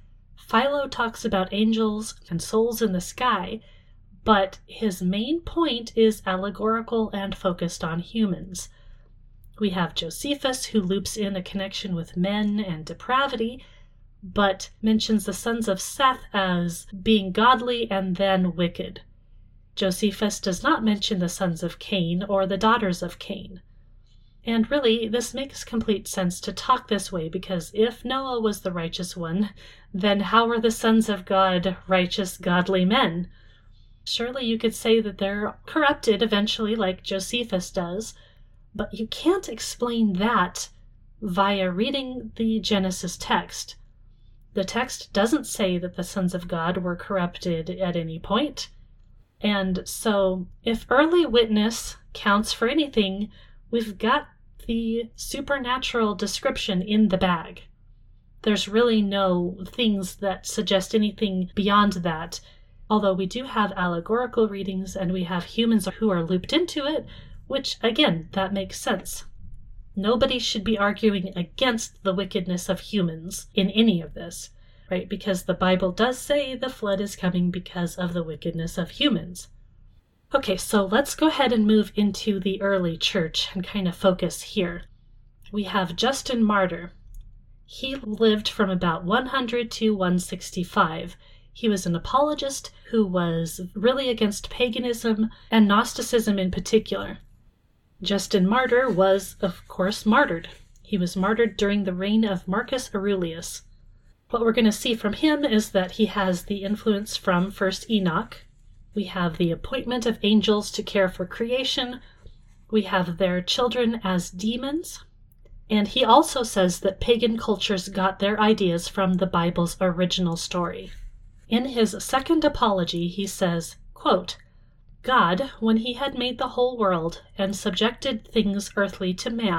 [SPEAKER 1] Philo talks about angels and souls in the sky, but his main point is allegorical and focused on humans. We have Josephus, who loops in a connection with men and depravity, but mentions the sons of Seth as being godly and then wicked. Josephus does not mention the sons of Cain or the daughters of Cain. And really, this makes complete sense to talk this way, because if Noah was the righteous one, then how are the sons of God righteous, godly men? Surely you could say that they're corrupted eventually, like Josephus does, but you can't explain that via reading the Genesis text. The text doesn't say that the sons of God were corrupted at any point. And so, if early witness counts for anything, we've got the supernatural description in the bag. There's really no things that suggest anything beyond that, although we do have allegorical readings and we have humans who are looped into it, which, again, that makes sense. Nobody should be arguing against the wickedness of humans in any of this, right? Because the Bible does say the flood is coming because of the wickedness of humans. Okay, so let's go ahead and move into the early church and kind of focus here. We have Justin Martyr. He lived from about one hundred to one sixty-five. He was an apologist who was really against paganism and Gnosticism in particular. Justin Martyr was, of course, martyred. He was martyred during the reign of Marcus Aurelius. What we're going to see from him is that he has the influence from First Enoch. We have the appointment of angels to care for creation. We have their children as demons. And he also says that pagan cultures got their ideas from the Bible's original story. In his second apology, he says, quote, "God, when he had made the whole world and subjected things earthly to man,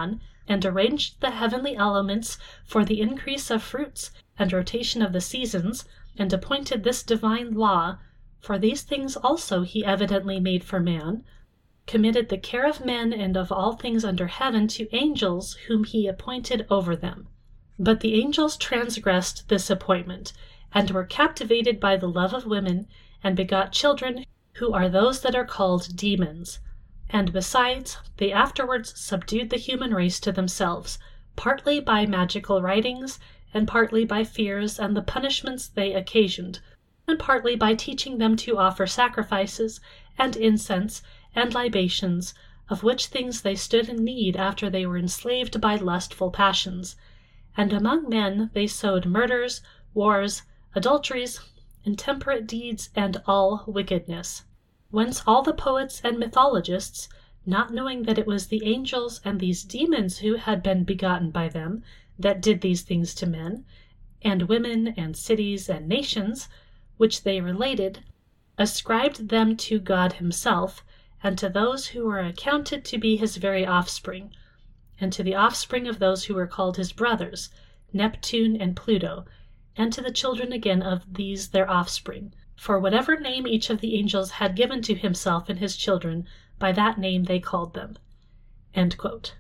[SPEAKER 1] and arranged the heavenly elements for the increase of fruits and rotation of the seasons, and appointed this divine law, for these things also he evidently made for man, committed the care of men and of all things under heaven to angels whom he appointed over them. But the angels transgressed this appointment, and were captivated by the love of women, and begot children, who are those that are called demons. And besides, they afterwards subdued the human race to themselves, partly by magical writings, and partly by fears and the punishments they occasioned, and partly by teaching them to offer sacrifices, and incense, and libations, of which things they stood in need after they were enslaved by lustful passions. And among men they sowed murders, wars, adulteries, intemperate deeds, and all wickedness. Whence all the poets and mythologists, not knowing that it was the angels and these demons who had been begotten by them, that did these things to men, and women, and cities, and nations, which they related, ascribed them to God himself, and to those who were accounted to be his very offspring, and to the offspring of those who were called his brothers, Neptune and Pluto, and to the children again of these their offspring. For whatever name each of the angels had given to himself and his children, by that name they called them. End quote.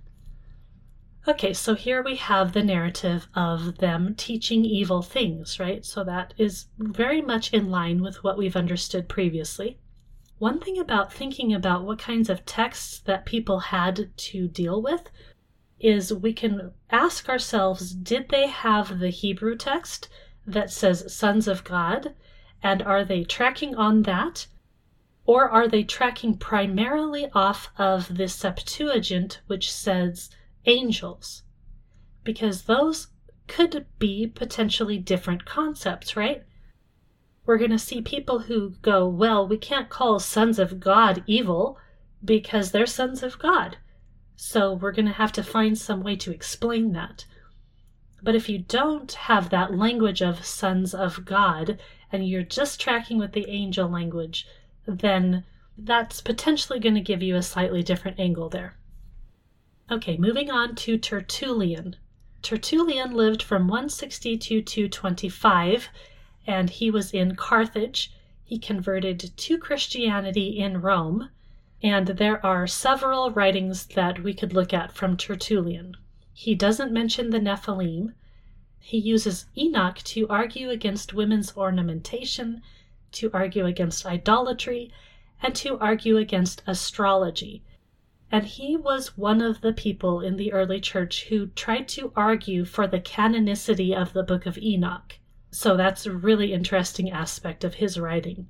[SPEAKER 1] Okay, so here we have the narrative of them teaching evil things, right? So that is very much in line with what we've understood previously. One thing about thinking about what kinds of texts that people had to deal with is we can ask ourselves, did they have the Hebrew text that says sons of God, and are they tracking on that? Or are they tracking primarily off of the Septuagint, which says angels? Because those could be potentially different concepts, right? We're going to see people who go, well, we can't call sons of God evil because they're sons of God. So we're going to have to find some way to explain that. But if you don't have that language of sons of God, and you're just tracking with the angel language, then that's potentially going to give you a slightly different angle there. Okay, moving on to Tertullian. Tertullian lived from one sixty to two twenty-five, and he was in Carthage. He converted to Christianity in Rome, and there are several writings that we could look at from Tertullian. He doesn't mention the Nephilim. He uses Enoch to argue against women's ornamentation, to argue against idolatry, and to argue against astrology. And he was one of the people in the early church who tried to argue for the canonicity of the Book of Enoch. So that's a really interesting aspect of his writing.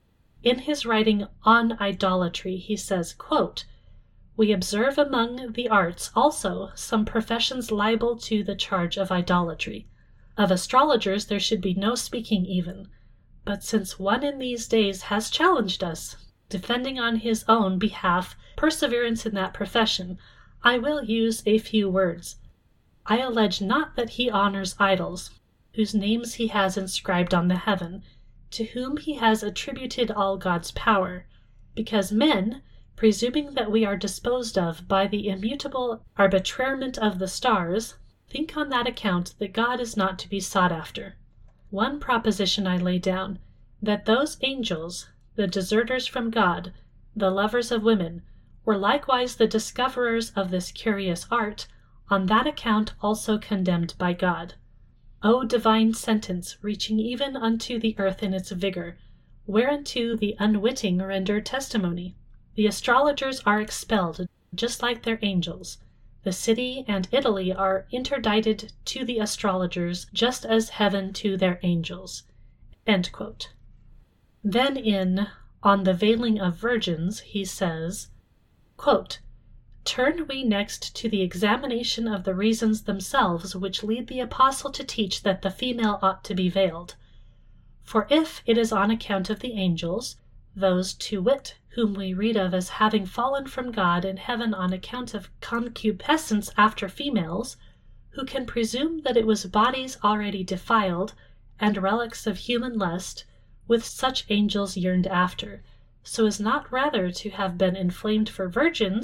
[SPEAKER 1] In his writing on idolatry, he says, quote, "We observe among the arts also some professions liable to the charge of idolatry. Of astrologers there should be no speaking even. But since one in these days has challenged us, defending on his own behalf perseverance in that profession, I will use a few words. I allege not that he honors idols, whose names he has inscribed on the heaven, to whom he has attributed all God's power, because men, presuming that we are disposed of by the immutable arbitrament of the stars, think on that account that God is not to be sought after. One proposition I lay down, that those angels, the deserters from God, the lovers of women, were likewise the discoverers of this curious art, on that account also condemned by God. O divine sentence, reaching even unto the earth in its vigor, whereunto the unwitting render testimony. The astrologers are expelled, just like their angels. The city and Italy are interdicted to the astrologers, just as heaven to their angels." End quote. Then in On the Veiling of Virgins, he says, quote, "Turn we next to the examination of the reasons themselves which lead the apostle to teach that the female ought to be veiled. For if it is on account of the angels, those, to wit, whom we read of as having fallen from God in heaven on account of concupiscence after females, who can presume that it was bodies already defiled, and relics of human lust, with such angels yearned after, so as not rather to have been inflamed for virgins,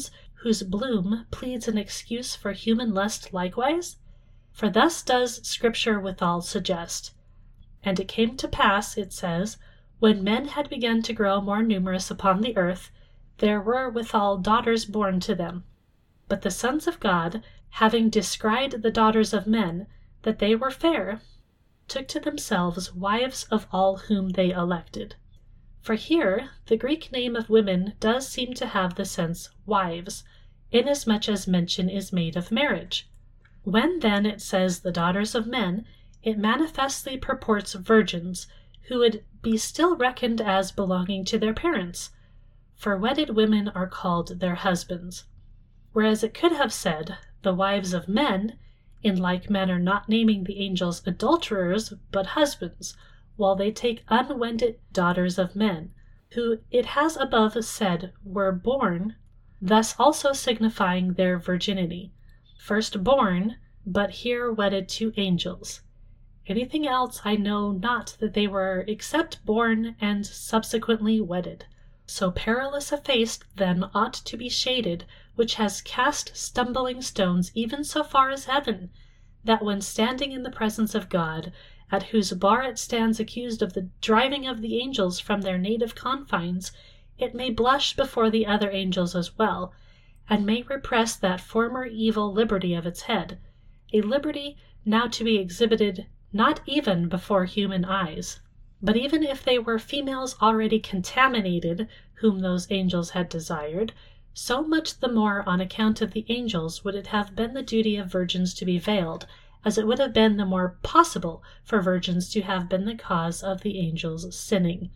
[SPEAKER 1] whose bloom pleads an excuse for human lust likewise? For thus does Scripture withal suggest. And it came to pass, it says, when men had begun to grow more numerous upon the earth, there were withal daughters born to them. But the sons of God, having descried the daughters of men, that they were fair, took to themselves wives of all whom they elected. For here the Greek name of women does seem to have the sense wives, inasmuch as mention is made of marriage. When then it says the daughters of men, it manifestly purports virgins, who would be still reckoned as belonging to their parents, for wedded women are called their husbands. Whereas it could have said the wives of men, in like manner not naming the angels adulterers, but husbands, while they take unwedded daughters of men, who it has above said were born, thus also signifying their virginity. First born, but here wedded to angels. Anything else I know not that they were except born and subsequently wedded. So perilous a face then ought to be shaded, which has cast stumbling stones even so far as heaven, that when standing in the presence of God, at whose bar it stands accused of the driving of the angels from their native confines, it may blush before the other angels as well, and may repress that former evil liberty of its head, a liberty now to be exhibited not even before human eyes. But even if they were females already contaminated, whom those angels had desired, so much the more on account of the angels would it have been the duty of virgins to be veiled, as it would have been the more possible for virgins to have been the cause of the angels sinning.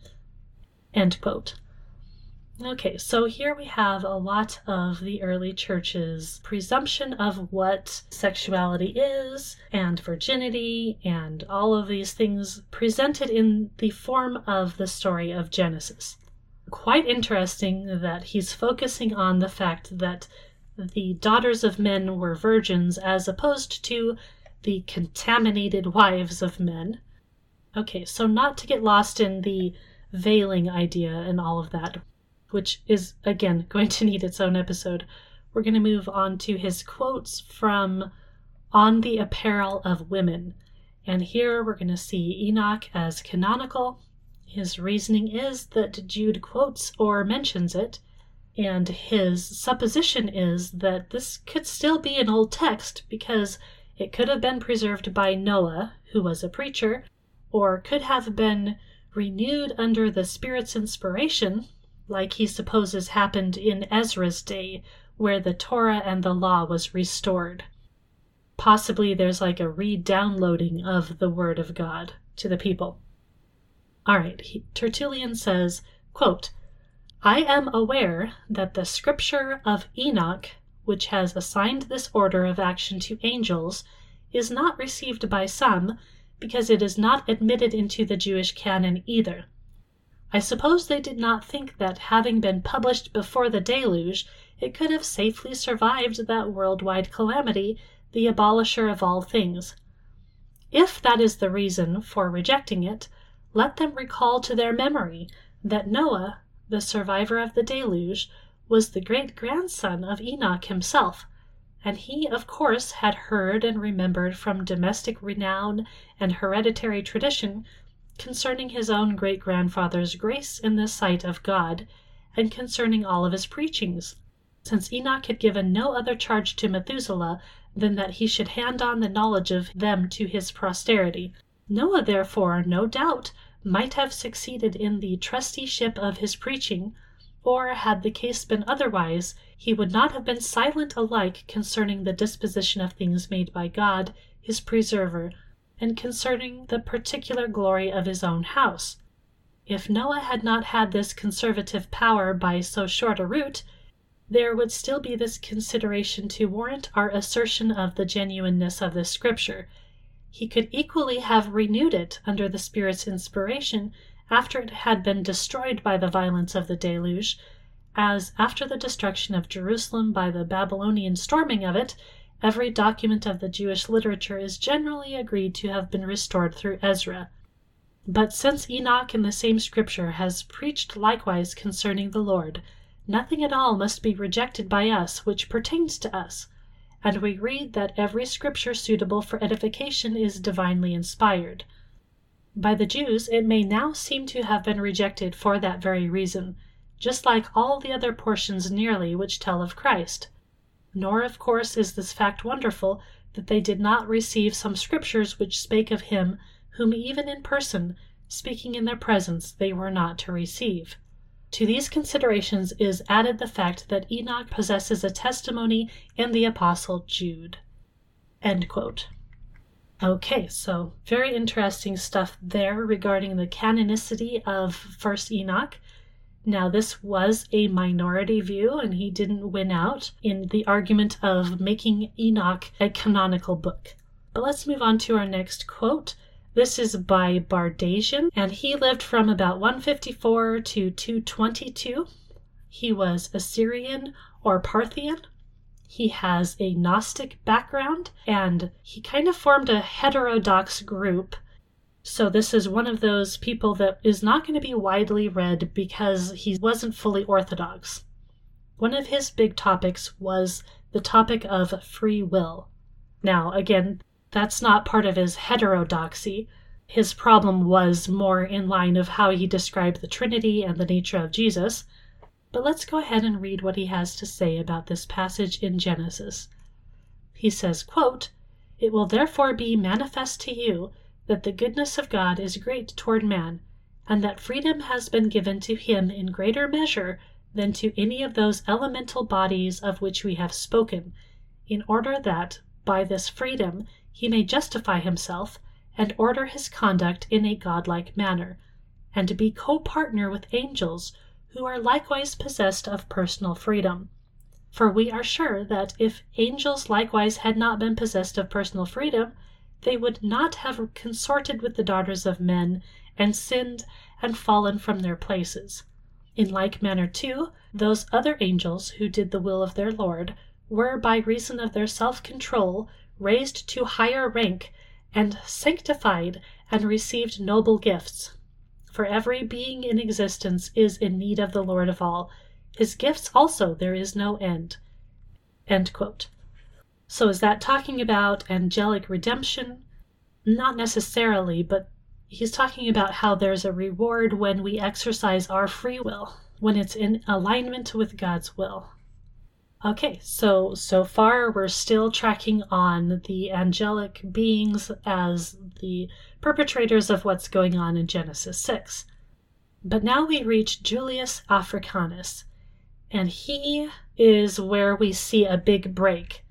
[SPEAKER 1] End quote. Okay, so here we have a lot of the early church's presumption of what sexuality is, and virginity, and all of these things presented in the form of the story of Genesis. Quite interesting that he's focusing on the fact that the daughters of men were virgins as opposed to the contaminated wives of men. Okay, so not to get lost in the veiling idea and all of that, which is, again, going to need its own episode, we're going to move on to his quotes from On the Apparel of Women. And here we're going to see Enoch as canonical. His reasoning is that Jude quotes or mentions it, and his supposition is that this could still be an old text because it could have been preserved by Noah, who was a preacher, or could have been renewed under the Spirit's inspiration, like he supposes happened in Ezra's day, where the Torah and the law was restored. Possibly there's like a re-downloading of the Word of God to the people. All right, he, Tertullian says, quote, I am aware that the scripture of Enoch, which has assigned this order of action to angels, is not received by some, because it is not admitted into the Jewish canon either. I suppose they did not think that, having been published before the deluge, it could have safely survived that worldwide calamity, the abolisher of all things. If that is the reason for rejecting it, let them recall to their memory that Noah, the survivor of the deluge, was the great-grandson of Enoch himself, and he, of course, had heard and remembered from domestic renown and hereditary tradition concerning his own great-grandfather's grace in the sight of God, and concerning all of his preachings, since Enoch had given no other charge to Methuselah than that he should hand on the knowledge of them to his posterity. Noah, therefore, no doubt, might have succeeded in the trusteeship of his preaching, or, had the case been otherwise, he would not have been silent alike concerning the disposition of things made by God, his preserver, and concerning the particular glory of his own house. If Noah had not had this conservative power by so short a route, there would still be this consideration to warrant our assertion of the genuineness of this scripture. He could equally have renewed it under the Spirit's inspiration after it had been destroyed by the violence of the deluge, as after the destruction of Jerusalem by the Babylonian storming of it, every document of the Jewish literature is generally agreed to have been restored through Ezra. But since Enoch in the same scripture has preached likewise concerning the Lord, nothing at all must be rejected by us which pertains to us, and we read that every scripture suitable for edification is divinely inspired. By the Jews it may now seem to have been rejected for that very reason, just like all the other portions nearly which tell of Christ. Nor, of course, is this fact wonderful, that they did not receive some scriptures which spake of him whom even in person, speaking in their presence, they were not to receive. To these considerations is added the fact that Enoch possesses a testimony in the Apostle Jude. End quote. Okay, so very interesting stuff there regarding the canonicity of First Enoch. Now, this was a minority view, and he didn't win out in the argument of making Enoch a canonical book. But let's move on to our next quote. This is by Bardasian, and he lived from about one fifty-four to two twenty-two. He was Assyrian or Parthian. He has a Gnostic background, and he kind of formed a heterodox group. So this is one of those people that is not going to be widely read because he wasn't fully orthodox. One of his big topics was the topic of free will. Now, again, that's not part of his heterodoxy. His problem was more in line of how he described the Trinity and the nature of Jesus. But let's go ahead and read what he has to say about this passage in Genesis. He says, quote, "It will therefore be manifest to you that the goodness of God is great toward man, and that freedom has been given to him in greater measure than to any of those elemental bodies of which we have spoken, in order that, by this freedom, he may justify himself and order his conduct in a godlike manner, and be co-partner with angels who are likewise possessed of personal freedom. For we are sure that if angels likewise had not been possessed of personal freedom, they would not have consorted with the daughters of men and sinned and fallen from their places. In like manner, too, those other angels who did the will of their Lord were, by reason of their self-control, raised to higher rank and sanctified and received noble gifts. For every being in existence is in need of the Lord of all. His gifts also there is no end." End quote. So is that talking about angelic redemption? Not necessarily, but he's talking about how there's a reward when we exercise our free will, when it's in alignment with God's will. Okay, so, so far we're still tracking on the angelic beings as the perpetrators of what's going on in Genesis six. But now we reach Julius Africanus, and he is where we see a big break.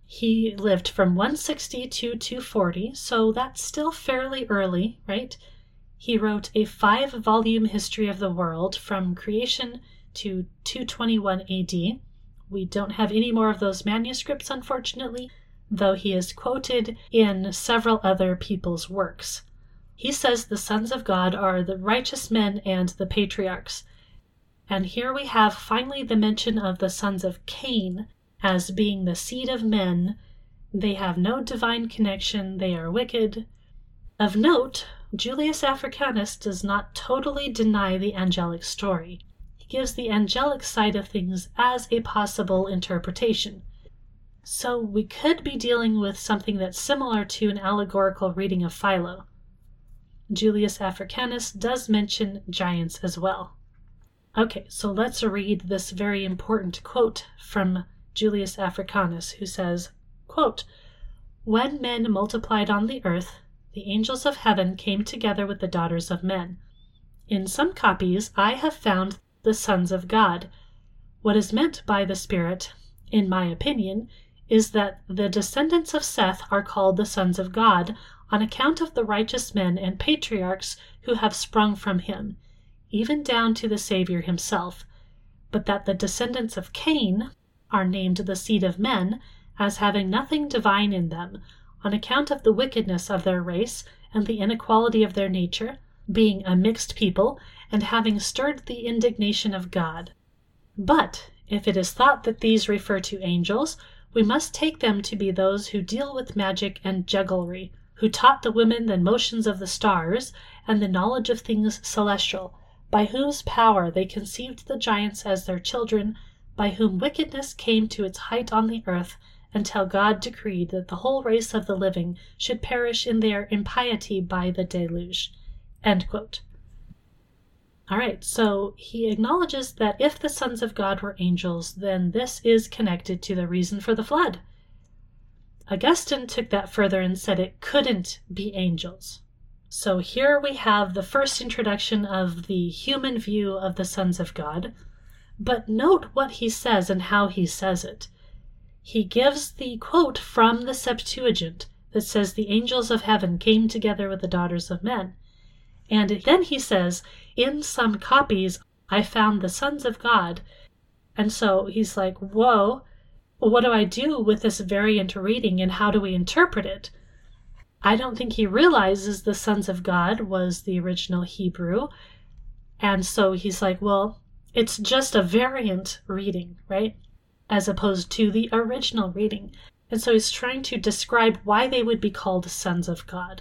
[SPEAKER 1] He lived from one sixty to two forty, so that's still fairly early, right? He wrote a five-volume history of the world from creation to two twenty-one A D. We don't have any more of those manuscripts, unfortunately, though he is quoted in several other people's works. He says the sons of God are the righteous men and the patriarchs. And here we have finally the mention of the sons of Cain as being the seed of men. They have no divine connection, they are wicked. Of note, Julius Africanus does not totally deny the angelic story. He gives the angelic side of things as a possible interpretation. So we could be dealing with something that's similar to an allegorical reading of Philo. Julius Africanus does mention giants as well. Okay, so let's read this very important quote from Julius Africanus, who says, quote, "When men multiplied on the earth, the angels of heaven came together with the daughters of men. In some copies I have found the sons of God. What is meant by the Spirit, in my opinion, is that the descendants of Seth are called the sons of God on account of the righteous men and patriarchs who have sprung from him, even down to the Savior himself, but that the descendants of Cain are named the seed of men as having nothing divine in them, on account of the wickedness of their race and the inequality of their nature, being a mixed people, and having stirred the indignation of God. But if it is thought that these refer to angels, we must take them to be those who deal with magic and jugglery, who taught the women the motions of the stars and the knowledge of things celestial, by whose power they conceived the giants as their children, by whom wickedness came to its height on the earth, until God decreed that the whole race of the living should perish in their impiety by the deluge." End quote. All right, so he acknowledges that if the sons of God were angels, then this is connected to the reason for the flood. Augustine took that further and said it couldn't be angels. So here we have the first introduction of the human view of the sons of God. But note what he says and how he says it. He gives the quote from the Septuagint that says the angels of heaven came together with the daughters of men. And then he says, in some copies, I found the sons of God. And so he's like, whoa, what do I do with this variant reading and how do we interpret it? I don't think he realizes the sons of God was the original Hebrew. And so he's like, well, it's just a variant reading, right? As opposed to the original reading. And so he's trying to describe why they would be called sons of God.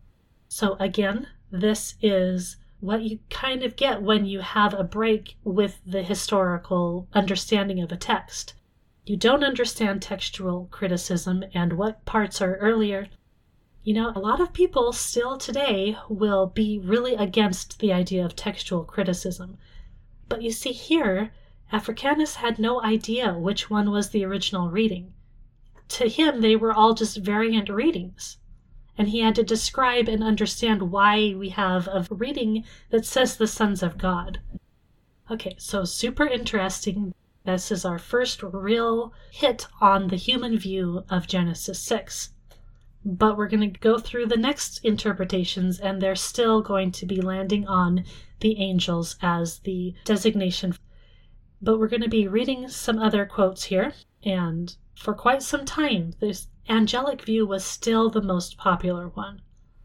[SPEAKER 1] So again, this is what you kind of get when you have a break with the historical understanding of a text. You don't understand textual criticism and what parts are earlier. You know, a lot of people still today will be really against the idea of textual criticism. But you see here, Africanus had no idea which one was the original reading. To him, they were all just variant readings. And he had to describe and understand why we have a reading that says the sons of God. Okay, so super interesting. This is our first real hit on the human view of Genesis six. But we're going to go through the next interpretations, and they're still going to be landing on the angels as the designation. But we're going to be reading some other quotes here, and for quite some time, this angelic view was still the most popular one.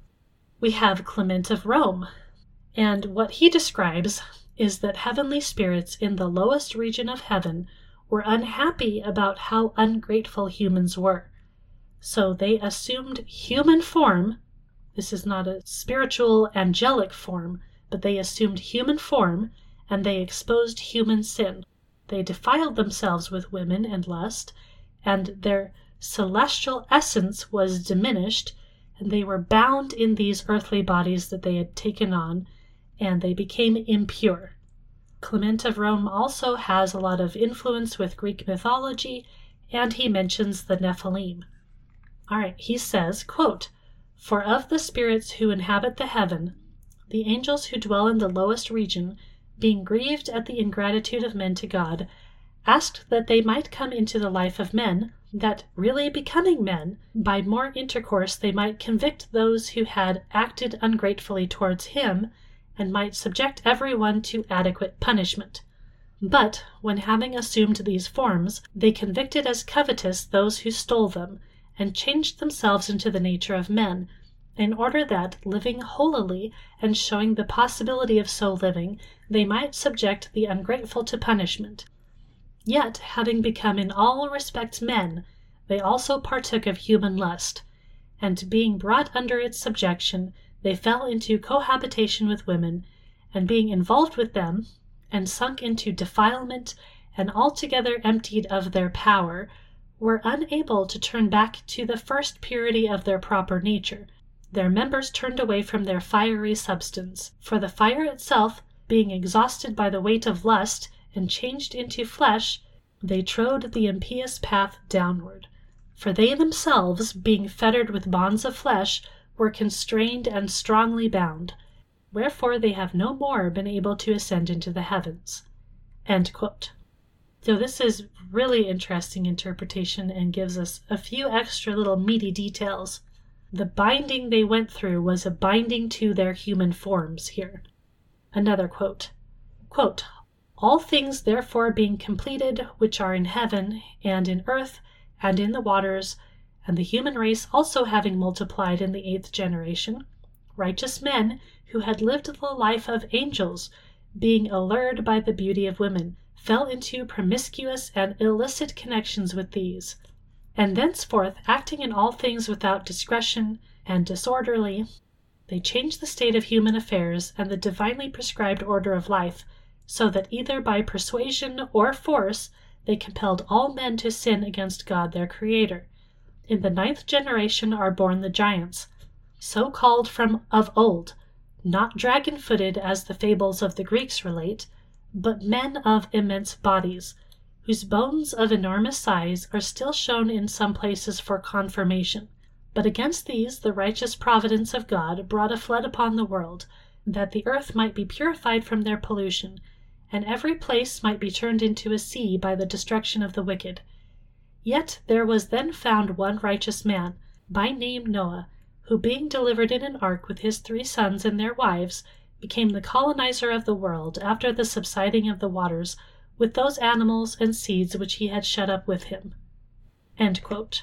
[SPEAKER 1] We have Clement of Rome, and what he describes is that heavenly spirits in the lowest region of heaven were unhappy about how ungrateful humans were. So they assumed human form. This is not a spiritual angelic form, but they assumed human form, and they exposed human sin. They defiled themselves with women and lust, and their celestial essence was diminished, and they were bound in these earthly bodies that they had taken on, and they became impure. Clement of Rome also has a lot of influence with Greek mythology, and he mentions the Nephilim. All right, he says, quote, "For of the spirits who inhabit the heaven, the angels who dwell in the lowest region, being grieved at the ingratitude of men to God, asked that they might come into the life of men, that, really becoming men, by more intercourse they might convict those who had acted ungratefully towards him, and might subject every one to adequate punishment. But, when having assumed these forms, they convicted as covetous those who stole them, and changed themselves into the nature of men, in order that, living holily, and showing the possibility of so living, they might subject the ungrateful to punishment. Yet, having become in all respects men, they also partook of human lust, and being brought under its subjection, they fell into cohabitation with women, and being involved with them, and sunk into defilement, and altogether emptied of their power, were unable to turn back to the first purity of their proper nature. Their members turned away from their fiery substance, for the fire itself, being exhausted by the weight of lust, and changed into flesh, they trode the impious path downward. For they themselves, being fettered with bonds of flesh, were constrained and strongly bound. Wherefore they have no more been able to ascend into the heavens." End quote. So this is really interesting interpretation and gives us a few extra little meaty details. The binding they went through was a binding to their human forms here. Another quote. Quote, "All things therefore being completed which are in heaven, and in earth, and in the waters, and the human race also having multiplied in the eighth generation, righteous men, who had lived the life of angels, being allured by the beauty of women, fell into promiscuous and illicit connections with these, and thenceforth acting in all things without discretion and disorderly, They changed the state of human affairs and the divinely prescribed order of life, so that either by persuasion or force they compelled all men to sin against God their Creator. In the ninth generation are born the giants, so called from of old, not dragon-footed as the fables of the Greeks relate, but men of immense bodies, whose bones of enormous size are still shown in some places for confirmation. But against these the righteous providence of God brought a flood upon the world, that the earth might be purified from their pollution, and every place might be turned into a sea by the destruction of the wicked. Yet there was then found one righteous man, by name Noah, who being delivered in an ark with his three sons and their wives, became the colonizer of the world after the subsiding of the waters, with those animals and seeds which he had shut up with him." End quote.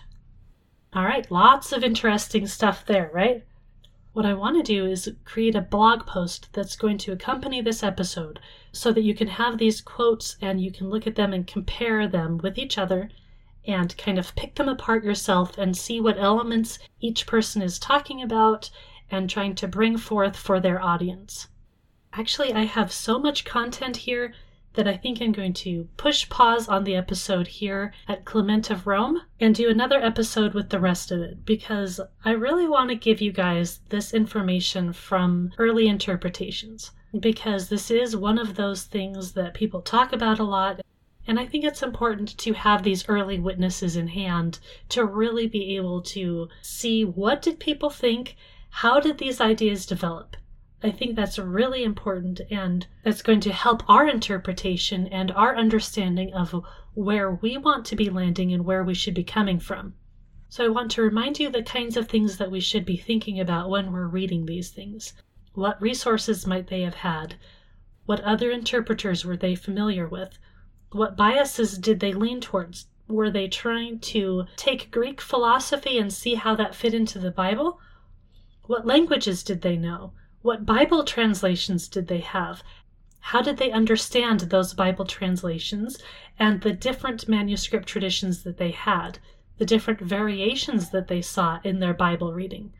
[SPEAKER 1] All right, lots of interesting stuff there, right? What I want to do is create a blog post that's going to accompany this episode so that you can have these quotes and you can look at them and compare them with each other and kind of pick them apart yourself and see what elements each person is talking about and trying to bring forth for their audience. Actually, I have so much content here that I think I'm going to push pause on the episode here at Clement of Rome and do another episode with the rest of it, because I really want to give you guys this information from early interpretations, because this is one of those things that people talk about a lot, and I think it's important to have these early witnesses in hand to really be able to see what did people think, how did these ideas develop. I think that's really important, and that's going to help our interpretation and our understanding of where we want to be landing and where we should be coming from. So I want to remind you the kinds of things that we should be thinking about when we're reading these things. What resources might they have had? What other interpreters were they familiar with? What biases did they lean towards? Were they trying to take Greek philosophy and see how that fit into the Bible? What languages did they know? What Bible translations did they have? How did they understand those Bible translations and the different manuscript traditions that they had, the different variations that they saw in their Bible reading?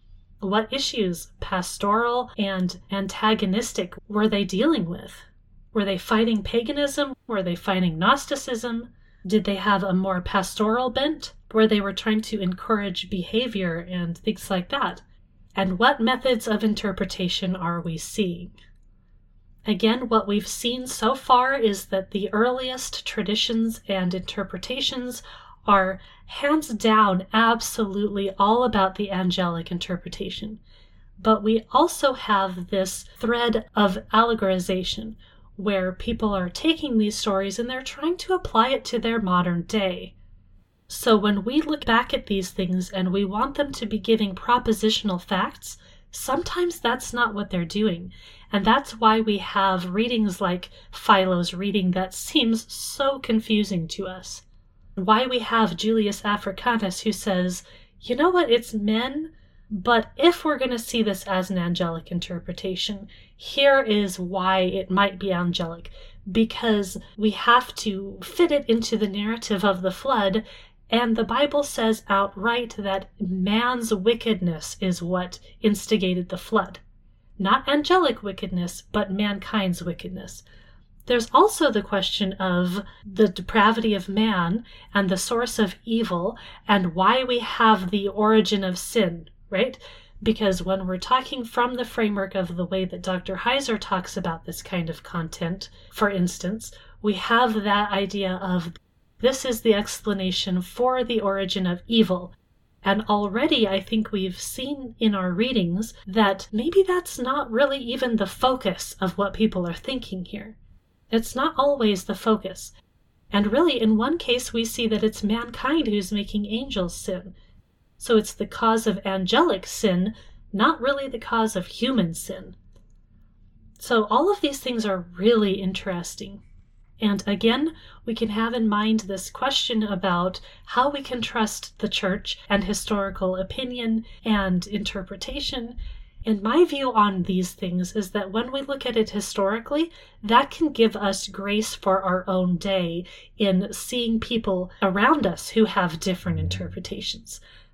[SPEAKER 1] What issues, pastoral and antagonistic, were they dealing with? Were they fighting paganism? Were they fighting Gnosticism? Did they have a more pastoral bent, where they were trying to encourage behavior and things like that? And what methods of interpretation are we seeing? Again, what we've seen so far is that the earliest traditions and interpretations are hands down absolutely all about the angelic interpretation. But we also have this thread of allegorization, where people are taking these stories and they're trying to apply it to their modern day. So when we look back at these things and we want them to be giving propositional facts, sometimes that's not what they're doing. And that's why we have readings like Philo's reading that seems so confusing to us. Why we have Julius Africanus who says, you know what, it's men, but if we're going to see this as an angelic interpretation, here is why it might be angelic. Because we have to fit it into the narrative of the flood. And the Bible says outright that man's wickedness is what instigated the flood. Not angelic wickedness, but mankind's wickedness. There's also the question of the depravity of man and the source of evil and why we have the origin of sin, right? Because when we're talking from the framework of the way that Doctor Heiser talks about this kind of content, for instance, we have that idea of this is the explanation for the origin of evil. And already I think we've seen in our readings that maybe that's not really even the focus of what people are thinking here. It's not always the focus. And really, in one case, we see that it's mankind who's making angels sin. So it's the cause of angelic sin, not really the cause of human sin. So all of these things are really interesting. And again, we can have in mind this question about how we can trust the church and historical opinion and interpretation. And my view on these things is that when we look at it historically, that can give us grace for our own day in seeing people around us who have different interpretations.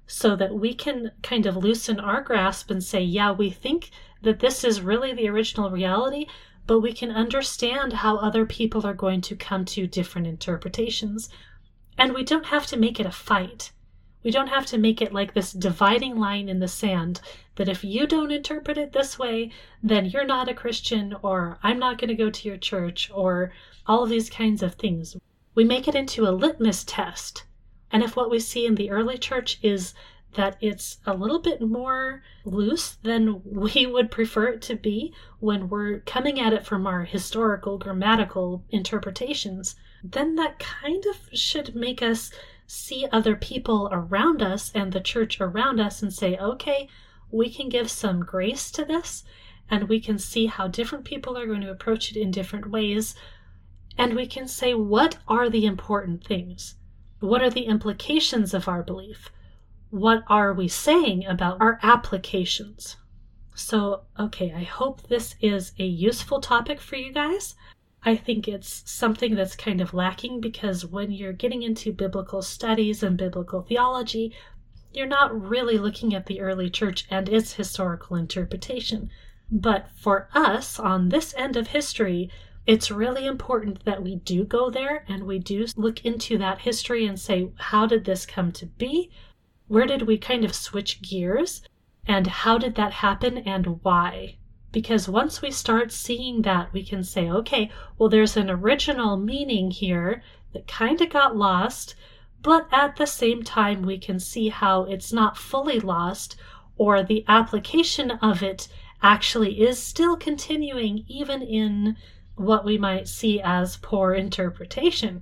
[SPEAKER 1] so that we can kind of loosen our grasp and say, yeah, we think that this is really the original reality, but we can understand how other people are going to come to different interpretations. And we don't have to make it a fight. We don't have to make it like this dividing line in the sand that if you don't interpret it this way, then you're not a Christian, or I'm not going to go to your church, or all of these kinds of things. We make it into a litmus test. And if what we see in the early church is that it's a little bit more loose than we would prefer it to be when we're coming at it from our historical, grammatical interpretations, then that kind of should make us see other people around us and the church around us and say, okay, we can give some grace to this, and we can see how different people are going to approach it in different ways, and we can say, what are the important things? What are the implications of our belief? What are we saying about our applications? So, okay, I hope this is a useful topic for you guys. I think it's something that's kind of lacking because when you're getting into biblical studies and biblical theology, you're not really looking at the early church and its historical interpretation. But for us, on this end of history, it's really important that we do go there and we do look into that history and say, how did this come to be? Where did we kind of switch gears? And how did that happen and why? Because once we start seeing that, we can say, okay, well, there's an original meaning here that kind of got lost, but at the same time, we can see how it's not fully lost, or the application of it actually is still continuing even in what we might see as poor interpretation.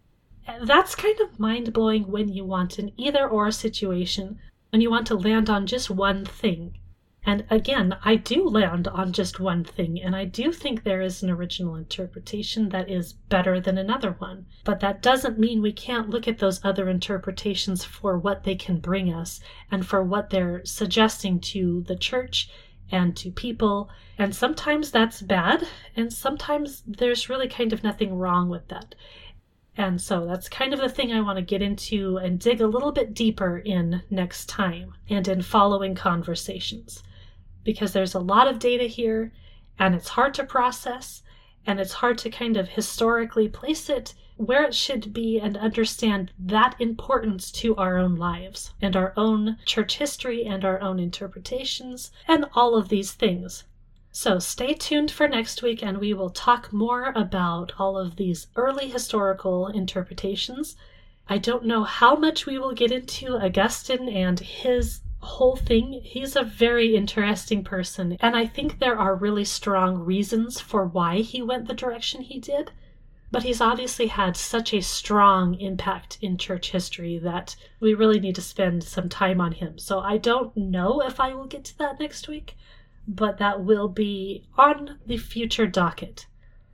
[SPEAKER 1] That's kind of mind-blowing when you want an either-or situation, when you want to land on just one thing. And again, I do land on just one thing, and I do think there is an original interpretation that is better than another one. But that doesn't mean we can't look at those other interpretations for what they can bring us, and for what they're suggesting to the church and to people. And sometimes that's bad, and sometimes there's really kind of nothing wrong with that. And so that's kind of the thing I want to get into and dig a little bit deeper in next time and in following conversations. Because there's a lot of data here, and it's hard to process, and it's hard to kind of historically place it where it should be and understand that importance to our own lives and our own church history and our own interpretations and all of these things. So stay tuned for next week, and we will talk more about all of these early historical interpretations. I don't know how much we will get into Augustine and his whole thing. He's a very interesting person, and I think there are really strong reasons for why he went the direction he did. But he's obviously had such a strong impact in church history that we really need to spend some time on him. So I don't know if I will get to that next week, but that will be on the future docket.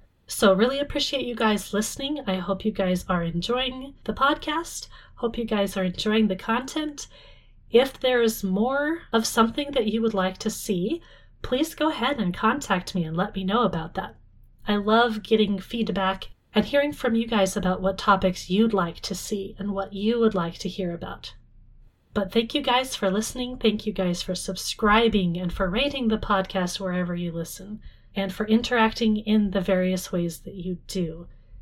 [SPEAKER 1] So really appreciate you guys listening. I hope you guys are enjoying the podcast. Hope you guys are enjoying the content. If there's more of something that you would like to see, please go ahead and contact me and let me know about that. I love getting feedback and hearing from you guys about what topics you'd like to see and what you would like to hear about. But thank you guys for listening. Thank you guys for subscribing and for rating the podcast wherever you listen, and for interacting in the various ways that you do.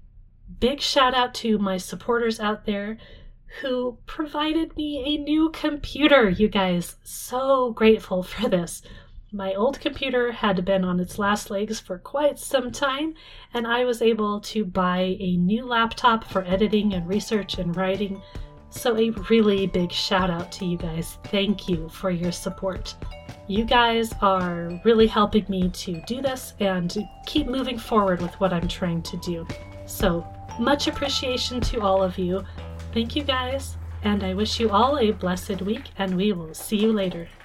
[SPEAKER 1] Big shout out to my supporters out there who provided me a new computer, you guys. So grateful for this. My old computer had been on its last legs for quite some time, and I was able to buy a new laptop for editing and research and writing. So a really big shout out to you guys. Thank you for your support. You guys are really helping me to do this and to keep moving forward with what I'm trying to do. So much appreciation to all of you. Thank you guys, and I wish you all a blessed week, and we will see you later.